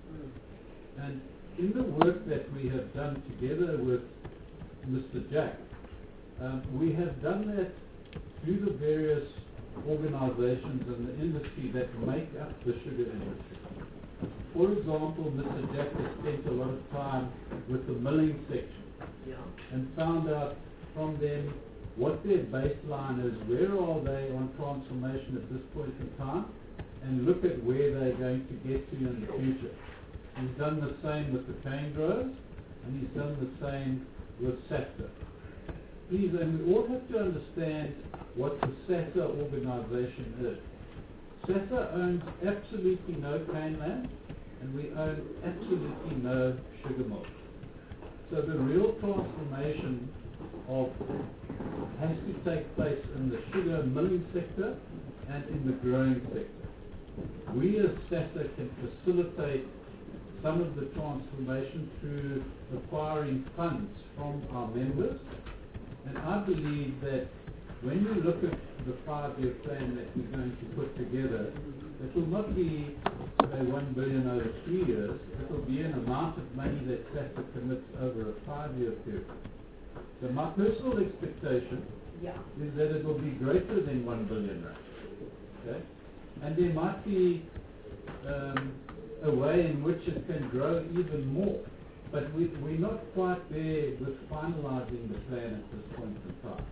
Mm. And in the work that we have done together with Mister Jack, um, we have done that through the various organizations in the industry that make up the sugar industry. For example, Mister Jack has spent a lot of time with the milling section yeah. and found out from them what their baseline is, where are they on transformation at this point in time, and look at where they're going to get to in the future. He's done the same with the cane growers, and he's done the same with SASSA. Please, and we all have to understand what the SASSA organization is. SASSA owns absolutely no cane land, and we own absolutely no sugar mills. So the real transformation of has to take place in the sugar milling sector and in the growing sector. We as SASSA can facilitate some of the transformation through acquiring funds from our members, and I believe that when we look at the five-year plan that we're going to put together, it will not be say one billion over three years. It will be an amount of money that SASSA commits over a five-year period. So my personal expectation yeah. is that it will be greater than one billion rand. Okay, and there might be um, a way in which it can grow even more, but we, we're not quite there with finalizing the plan at this point in time.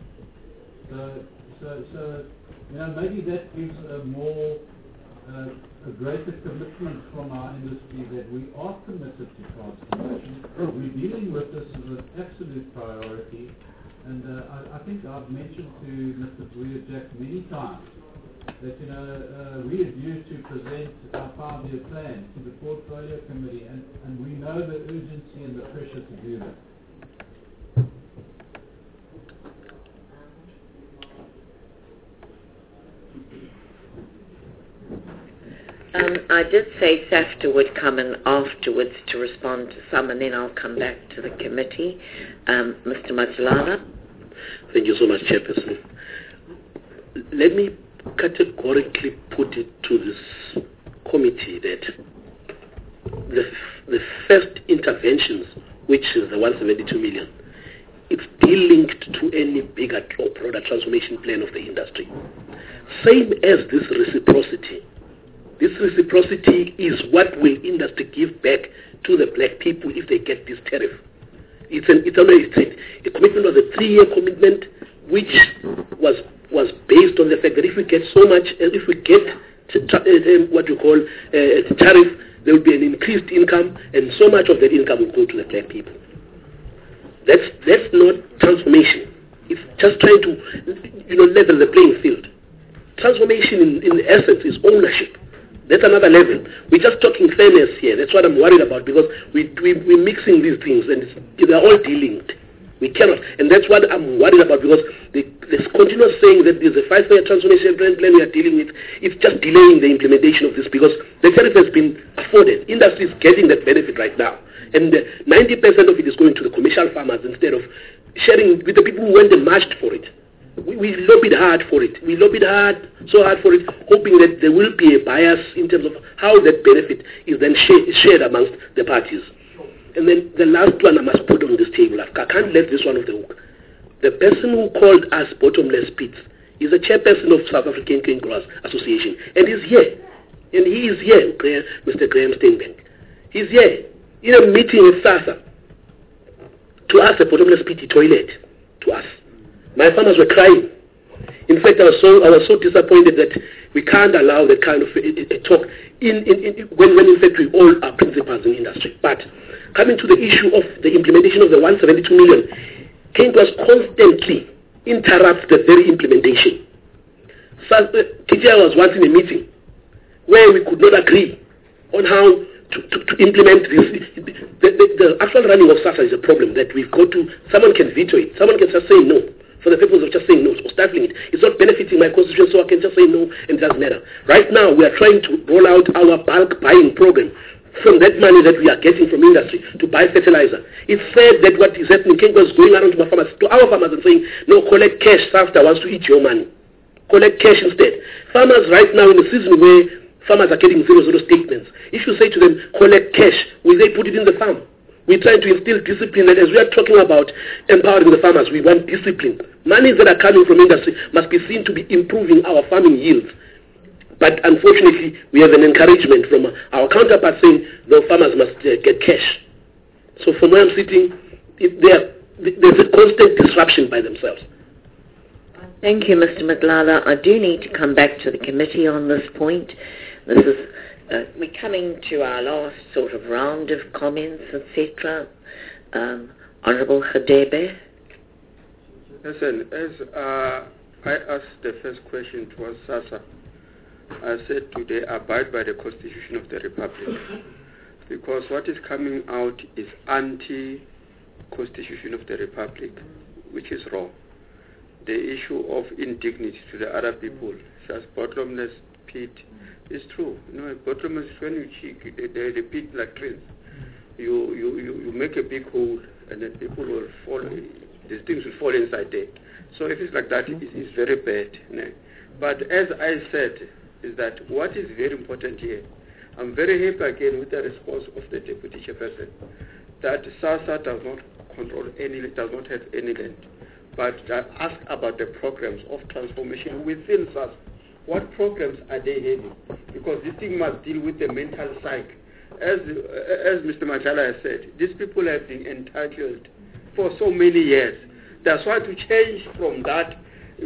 So, so, so, you know, maybe that gives a more, uh, a greater commitment from our industry that we are committed to transformation. We're dealing with this as an absolute priority, and uh, I, I think I've mentioned to Mister Vuyo Jack many times that, you know, uh, we are due to present our five-year plan to the Portfolio Committee, and, and we know the urgency and the pressure to do that. Um, I did say SAFTA would come in afterwards to respond to some, and then I'll come back to the committee. Um, Mister Madlala. Thank you so much, Chairperson. Let me categorically put it to this committee that the, the first interventions, which is the one hundred seventy-two million, it's de-linked to any bigger or broader transformation plan of the industry. Same as this reciprocity. This reciprocity is what will industry give back to the black people if they get this tariff. It's an it's a, a commitment of a three-year commitment, which was was based on the fact that if we get so much, if we get t- t- uh, what you call uh, tariff, there will be an increased income, and so much of that income will go to the black people. That's that's not transformation. It's just trying to, you know, level the playing field. Transformation, in, in essence, is ownership. That's another level. We're just talking fairness here. That's what I'm worried about, because we, we, we're mixing these things, and it's, they're all de-linked. We cannot. And that's what I'm worried about, because the, this continuous saying that there's a five-year transformation plan, plan we are dealing with, it's just delaying the implementation of this, because the tariff has been afforded. Industry is getting that benefit right now. And uh, ninety percent of it is going to the commercial farmers instead of sharing with the people who went and marched for it. We, we lobbied hard for it. We lobbied hard, so hard for it, hoping that there will be a bias in terms of how that benefit is then sh- shared amongst the parties. And then the last one I must put on this table, I can't let this one off the hook. The person who called us bottomless pits He's the chairperson of South African Cane Growers Association, and he's here. And he is here, Mister Graham Steenbank. He's here in a meeting with SASSA to ask the bottomless pit toilet to us. My farmers were crying. In fact, I was so I was so disappointed that we can't allow that kind of a, a, a talk in, in, in when, when in fact we all are principals in industry. But coming to the issue of the implementation of the one hundred seventy-two million, Cane Growers constantly interrupts the very implementation. So, uh, T G I was once in a meeting where we could not agree on how to, to, to implement this. The, the, the actual running of SASSA is a problem that we've got to, someone can veto it, someone can just say no. For the purpose of just saying no or stifling it. It's not benefiting my constitution, so I can just say no and it doesn't matter. Right now, we are trying to roll out our bulk buying program from that money that we are getting from industry to buy fertilizer. It's said that what is happening, Cane Growers is going around to my farmers, to our farmers and saying, no, collect cash, SAFTA wants to eat your money. Collect cash instead. Farmers right now in the season where farmers are getting zero zero statements, if you say to them, collect cash, will they put it in the farm? We're trying to instill discipline, and as we are talking about empowering the farmers, we want discipline. Monies that are coming from industry must be seen to be improving our farming yields. But unfortunately, we have an encouragement from our counterparts saying the farmers must uh, get cash. So from where I'm sitting, it, there's a constant disruption by themselves. Thank you, Mister Matlala. I do need to come back to the committee on this point. This is uh, we're coming to our last sort of round of comments, et cetera. Um, Honourable Hadebe. Listen, as uh, I asked the first question towards SASSA, I said to they abide by the Constitution of the Republic, because what is coming out is anti-Constitution of the Republic, which is wrong. The issue of indignity to the other people, just bottomless pit, is true. You know, bottomless, when you cheek, they, they, they pit like trains. You, you, you, you make a big hole, and then people will fall, these things will fall inside there. So if it's like that, it is very bad. You know. But as I said, is that what is very important here, I'm very happy again with the response of the Deputy Chairperson, that SASSA does not control any, does not have any land, but ask about the programs of transformation within SASSA. What programs are they having? Because this thing must deal with the mental psyche. As, as Mister Machala has said, these people have been entitled for so many years. That's why to change from that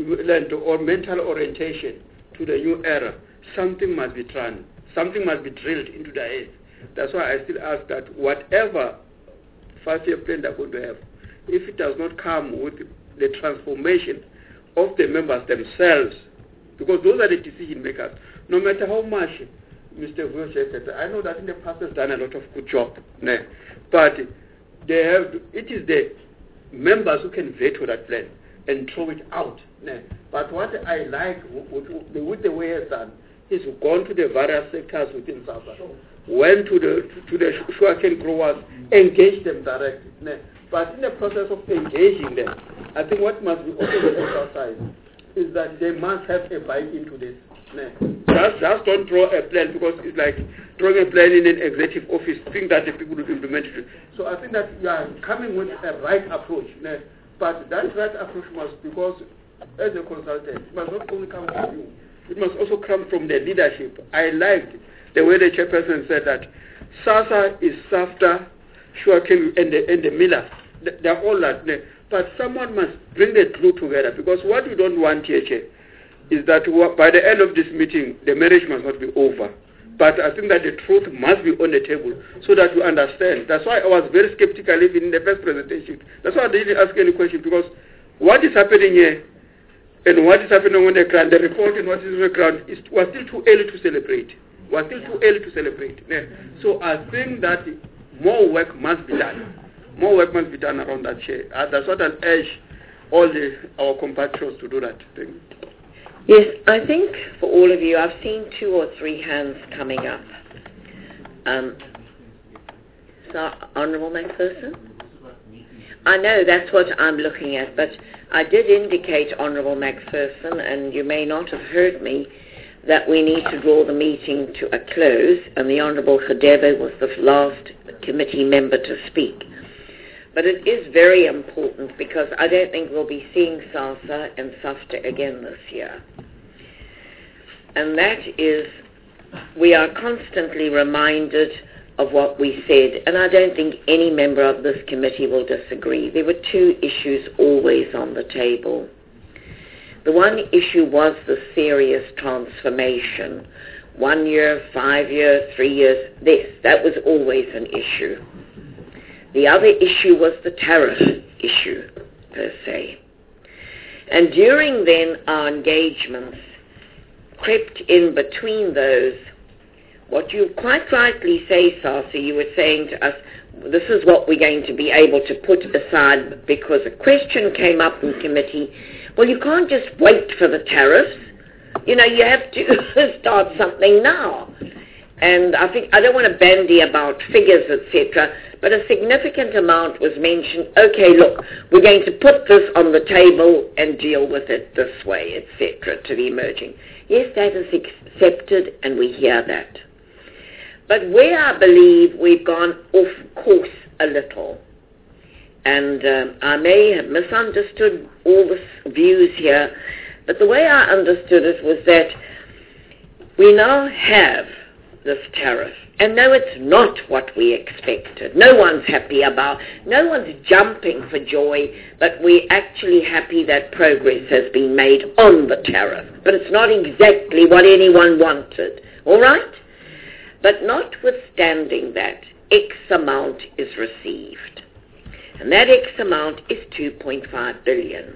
or mental orientation to the new era, something must be done. Something must be drilled into the head. That's why I still ask that whatever five-year plan they're going to have, if it does not come with the transformation of the members themselves, because those are the decision makers, no matter how much Mister Vujovic said, I know that in the past has done a lot of good job, né? But they have, it is the members who can veto that plan and throw it out. Né? But what I like with, with, with the way it's done is gone to the various sectors within SASSA, went to the to the sugarcane growers, engage them directly. Né? But in the process of engaging them, I think what must be also emphasized is that they must have a buy into this. Né? Just, just don't draw a plan, because it's like drawing a plan in an executive office, think that the people will implement it. So I think that you are coming with a right approach. Né? But that right approach must, because as a consultant, it must not only come from you, it must also come from the leadership. I liked the way the chairperson said that SASSA is SAFTA, sugarcane, and the, and the miller. They're all that. Né? But someone must bring the two together, because what we don't want here is that by the end of this meeting, the marriage must not be over. But I think that the truth must be on the table so that we understand. That's why I was very skeptical even in the first presentation. That's why I didn't ask any question, because what is happening here and what is happening on the ground, the report and what is on the ground, is, was still too early to celebrate. Was still too early to celebrate. Yeah. So I think that more work must be done. More work must be done around that chair. Uh, that's what I'll urge all the, our compatriots to do that thing. Yes, I think for all of you, I've seen two or three hands coming up. Um, so, Honourable McPherson? I know that's what I'm looking at, but I did indicate, Honourable McPherson, and you may not have heard me, that we need to draw the meeting to a close, and the Honourable Hadebe was the last committee member to speak. But it is very important because I don't think we'll be seeing SASSA and SAFTA again this year. And that is, we are constantly reminded of what we said, and I don't think any member of this committee will disagree. There were two issues always on the table. The one issue was the serious transformation. One year, five years, three years, this, that was always an issue. The other issue was the tariff issue, per se. And during then, our engagements crept in between those. What you quite rightly say, SASSA, you were saying to us, this is what we're going to be able to put aside because a question came up in committee. Well, you can't just wait for the tariffs. You know, you have to start something now. And I think, I don't want to bandy about figures, et cetera, but a significant amount was mentioned. Okay, look, we're going to put this on the table and deal with it this way, et cetera, to the emerging. Yes, that is accepted, and we hear that. But where I believe we've gone off course a little, and um, I may have misunderstood all the views here, but the way I understood it was that we now have this tariff. And no, it's not what we expected. No one's happy about, no one's jumping for joy, but we're actually happy that progress has been made on the tariff. But it's not exactly what anyone wanted, all right? But notwithstanding that, X amount is received. And that X amount is two point five billion.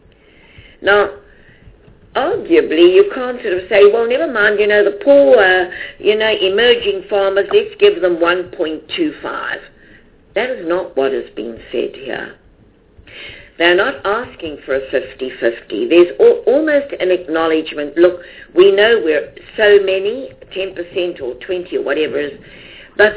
Now, arguably, you can't sort of say, well, never mind, you know, the poor, uh, you know, emerging farmers, let's give them one point two five. That is not what has been said here. They're not asking for a fifty-fifty. There's al- almost an acknowledgement, look, we know we're so many, ten percent or twenty or whatever it is, but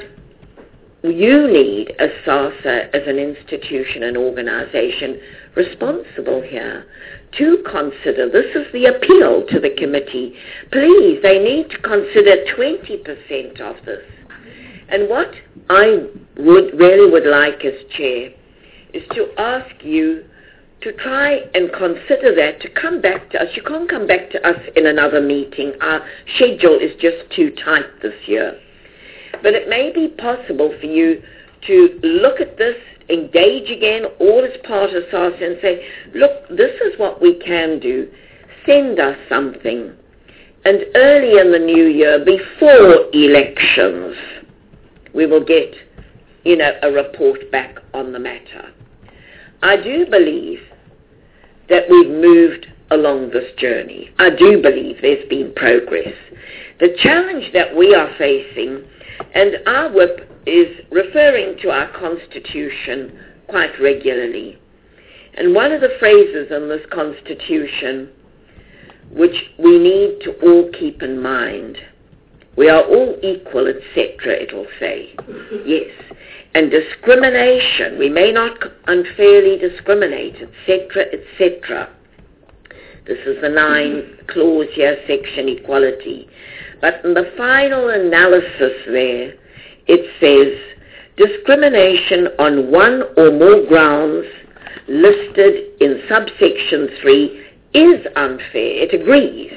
you need a SASSA as an institution and organization responsible here to consider, this is the appeal to the committee, please, they need to consider twenty percent of this. And what I would really would like as chair is to ask you to try and consider that, to come back to us. You can't come back to us in another meeting. Our schedule is just too tight this year. But it may be possible for you to look at this, engage again, all as part of SASSA and say, look, this is what we can do. Send us something. And early in the new year, before elections, we will get, you know, a report back on the matter. I do believe that we've moved along this journey. I do believe there's been progress. The challenge that we are facing, and our whip is referring to our Constitution quite regularly. And one of the phrases in this Constitution which we need to all keep in mind, we are all equal, et cetera, it'll say. Yes. And discrimination, we may not unfairly discriminate, et cetera, et cetera. This is the nine clause here, section equality. But in the final analysis there, it says, discrimination on one or more grounds listed in subsection three is unfair. It agrees.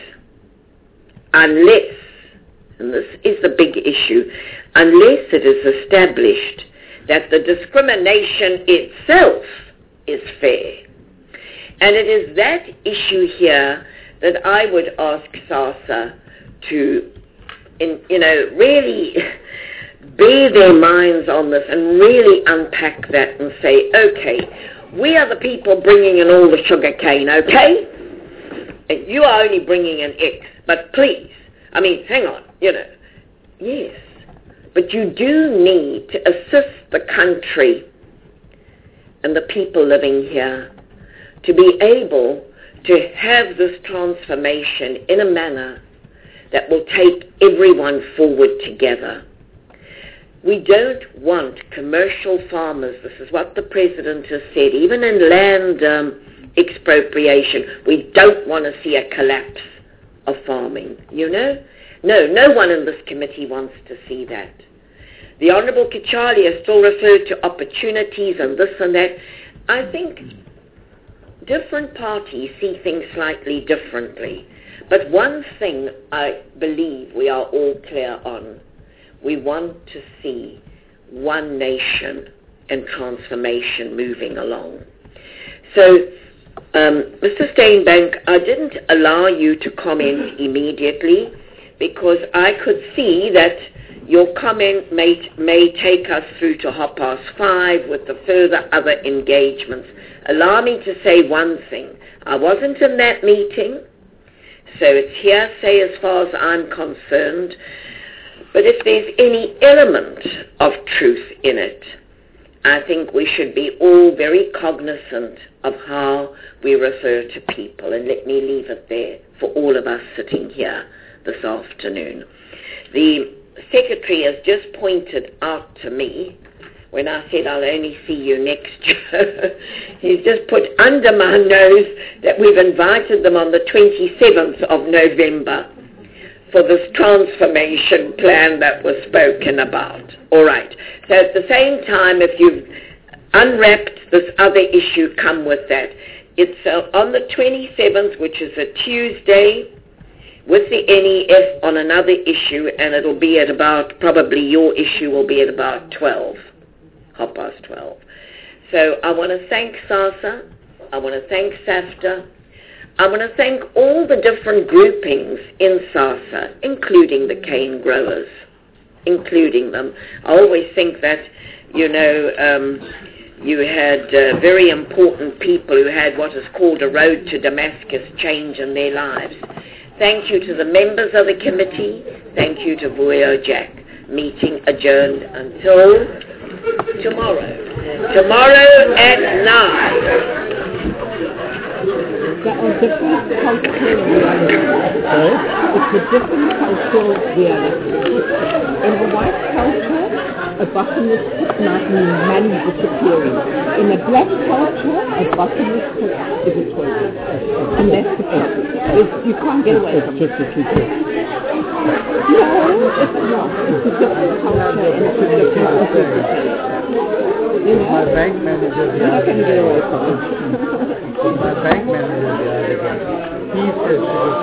Unless, and this is the big issue, unless it is established that the discrimination itself is fair. And it is that issue here that I would ask SASSA to, in, you know, really bear their minds on this and really unpack that and say, okay, we are the people bringing in all the sugar cane, okay? And you are only bringing in X, but please, I mean, hang on, you know, yes, but you do need to assist the country and the people living here to be able to have this transformation in a manner that will take everyone forward together. We don't want commercial farmers, this is what the President has said, even in land um, expropriation, we don't want to see a collapse of farming, you know? No, no one in this committee wants to see that. the Honourable Kichali has still referred to opportunities and this and that. I think different parties see things slightly differently. But one thing I believe we are all clear on, we want to see one nation and transformation moving along. So, um, Mister Steenbank, I didn't allow you to comment immediately because I could see that your comment may, may take us through to half past five with the further other engagements. Allow me to say one thing. I wasn't in that meeting, so it's hearsay as far as I'm concerned. But if there's any element of truth in it, I think we should be all very cognizant of how we refer to people. And let me leave it there for all of us sitting here this afternoon. The Secretary has just pointed out to me, when I said I'll only see you next year, he's just put under my nose that we've invited them on the twenty-seventh of November for this transformation plan that was spoken about. All right. So at the same time, if you've unwrapped this other issue, come with that. It's uh, on the twenty-seventh, which is a Tuesday, with the N E F on another issue, and it'll be at about, probably your issue will be at about twelve, half past twelve. So I want to thank SASA, I want to thank SAFTA, I want to thank all the different groupings in SASA, including the cane growers, including them. I always think that, you know, um, you had uh, very important people who had what is called a road to Damascus change in their lives. Thank you to the members of the committee. Thank you to Vuyo Jack. Meeting adjourned until tomorrow. Tomorrow at nine. There are different cultural realities. It's a different cultural reality. In a white culture, a bottomless pit might mean money disappearing. In a black culture, a bottomless pit is a toilet. And that's the problem. It's, you can't get away from it. It's just a teacher. No, it's not. It's a different culture and it's a different interpretation. You know? My bank manager the you can get away from it. My bank manager the other day, he says to the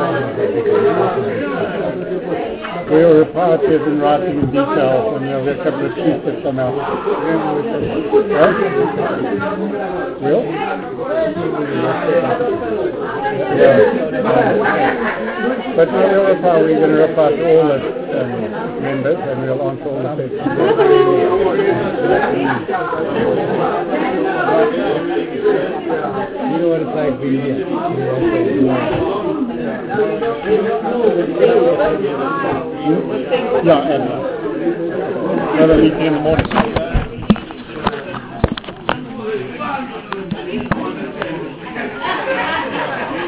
we'll report it in writing in detail, and there'll be a couple of sheets that come out. Huh? Will? Yeah. But we'll report, we're going to report to all the um, members, and we'll answer all the questions. You know what it's like being here. Yeah, and uh, another meeting in the morning.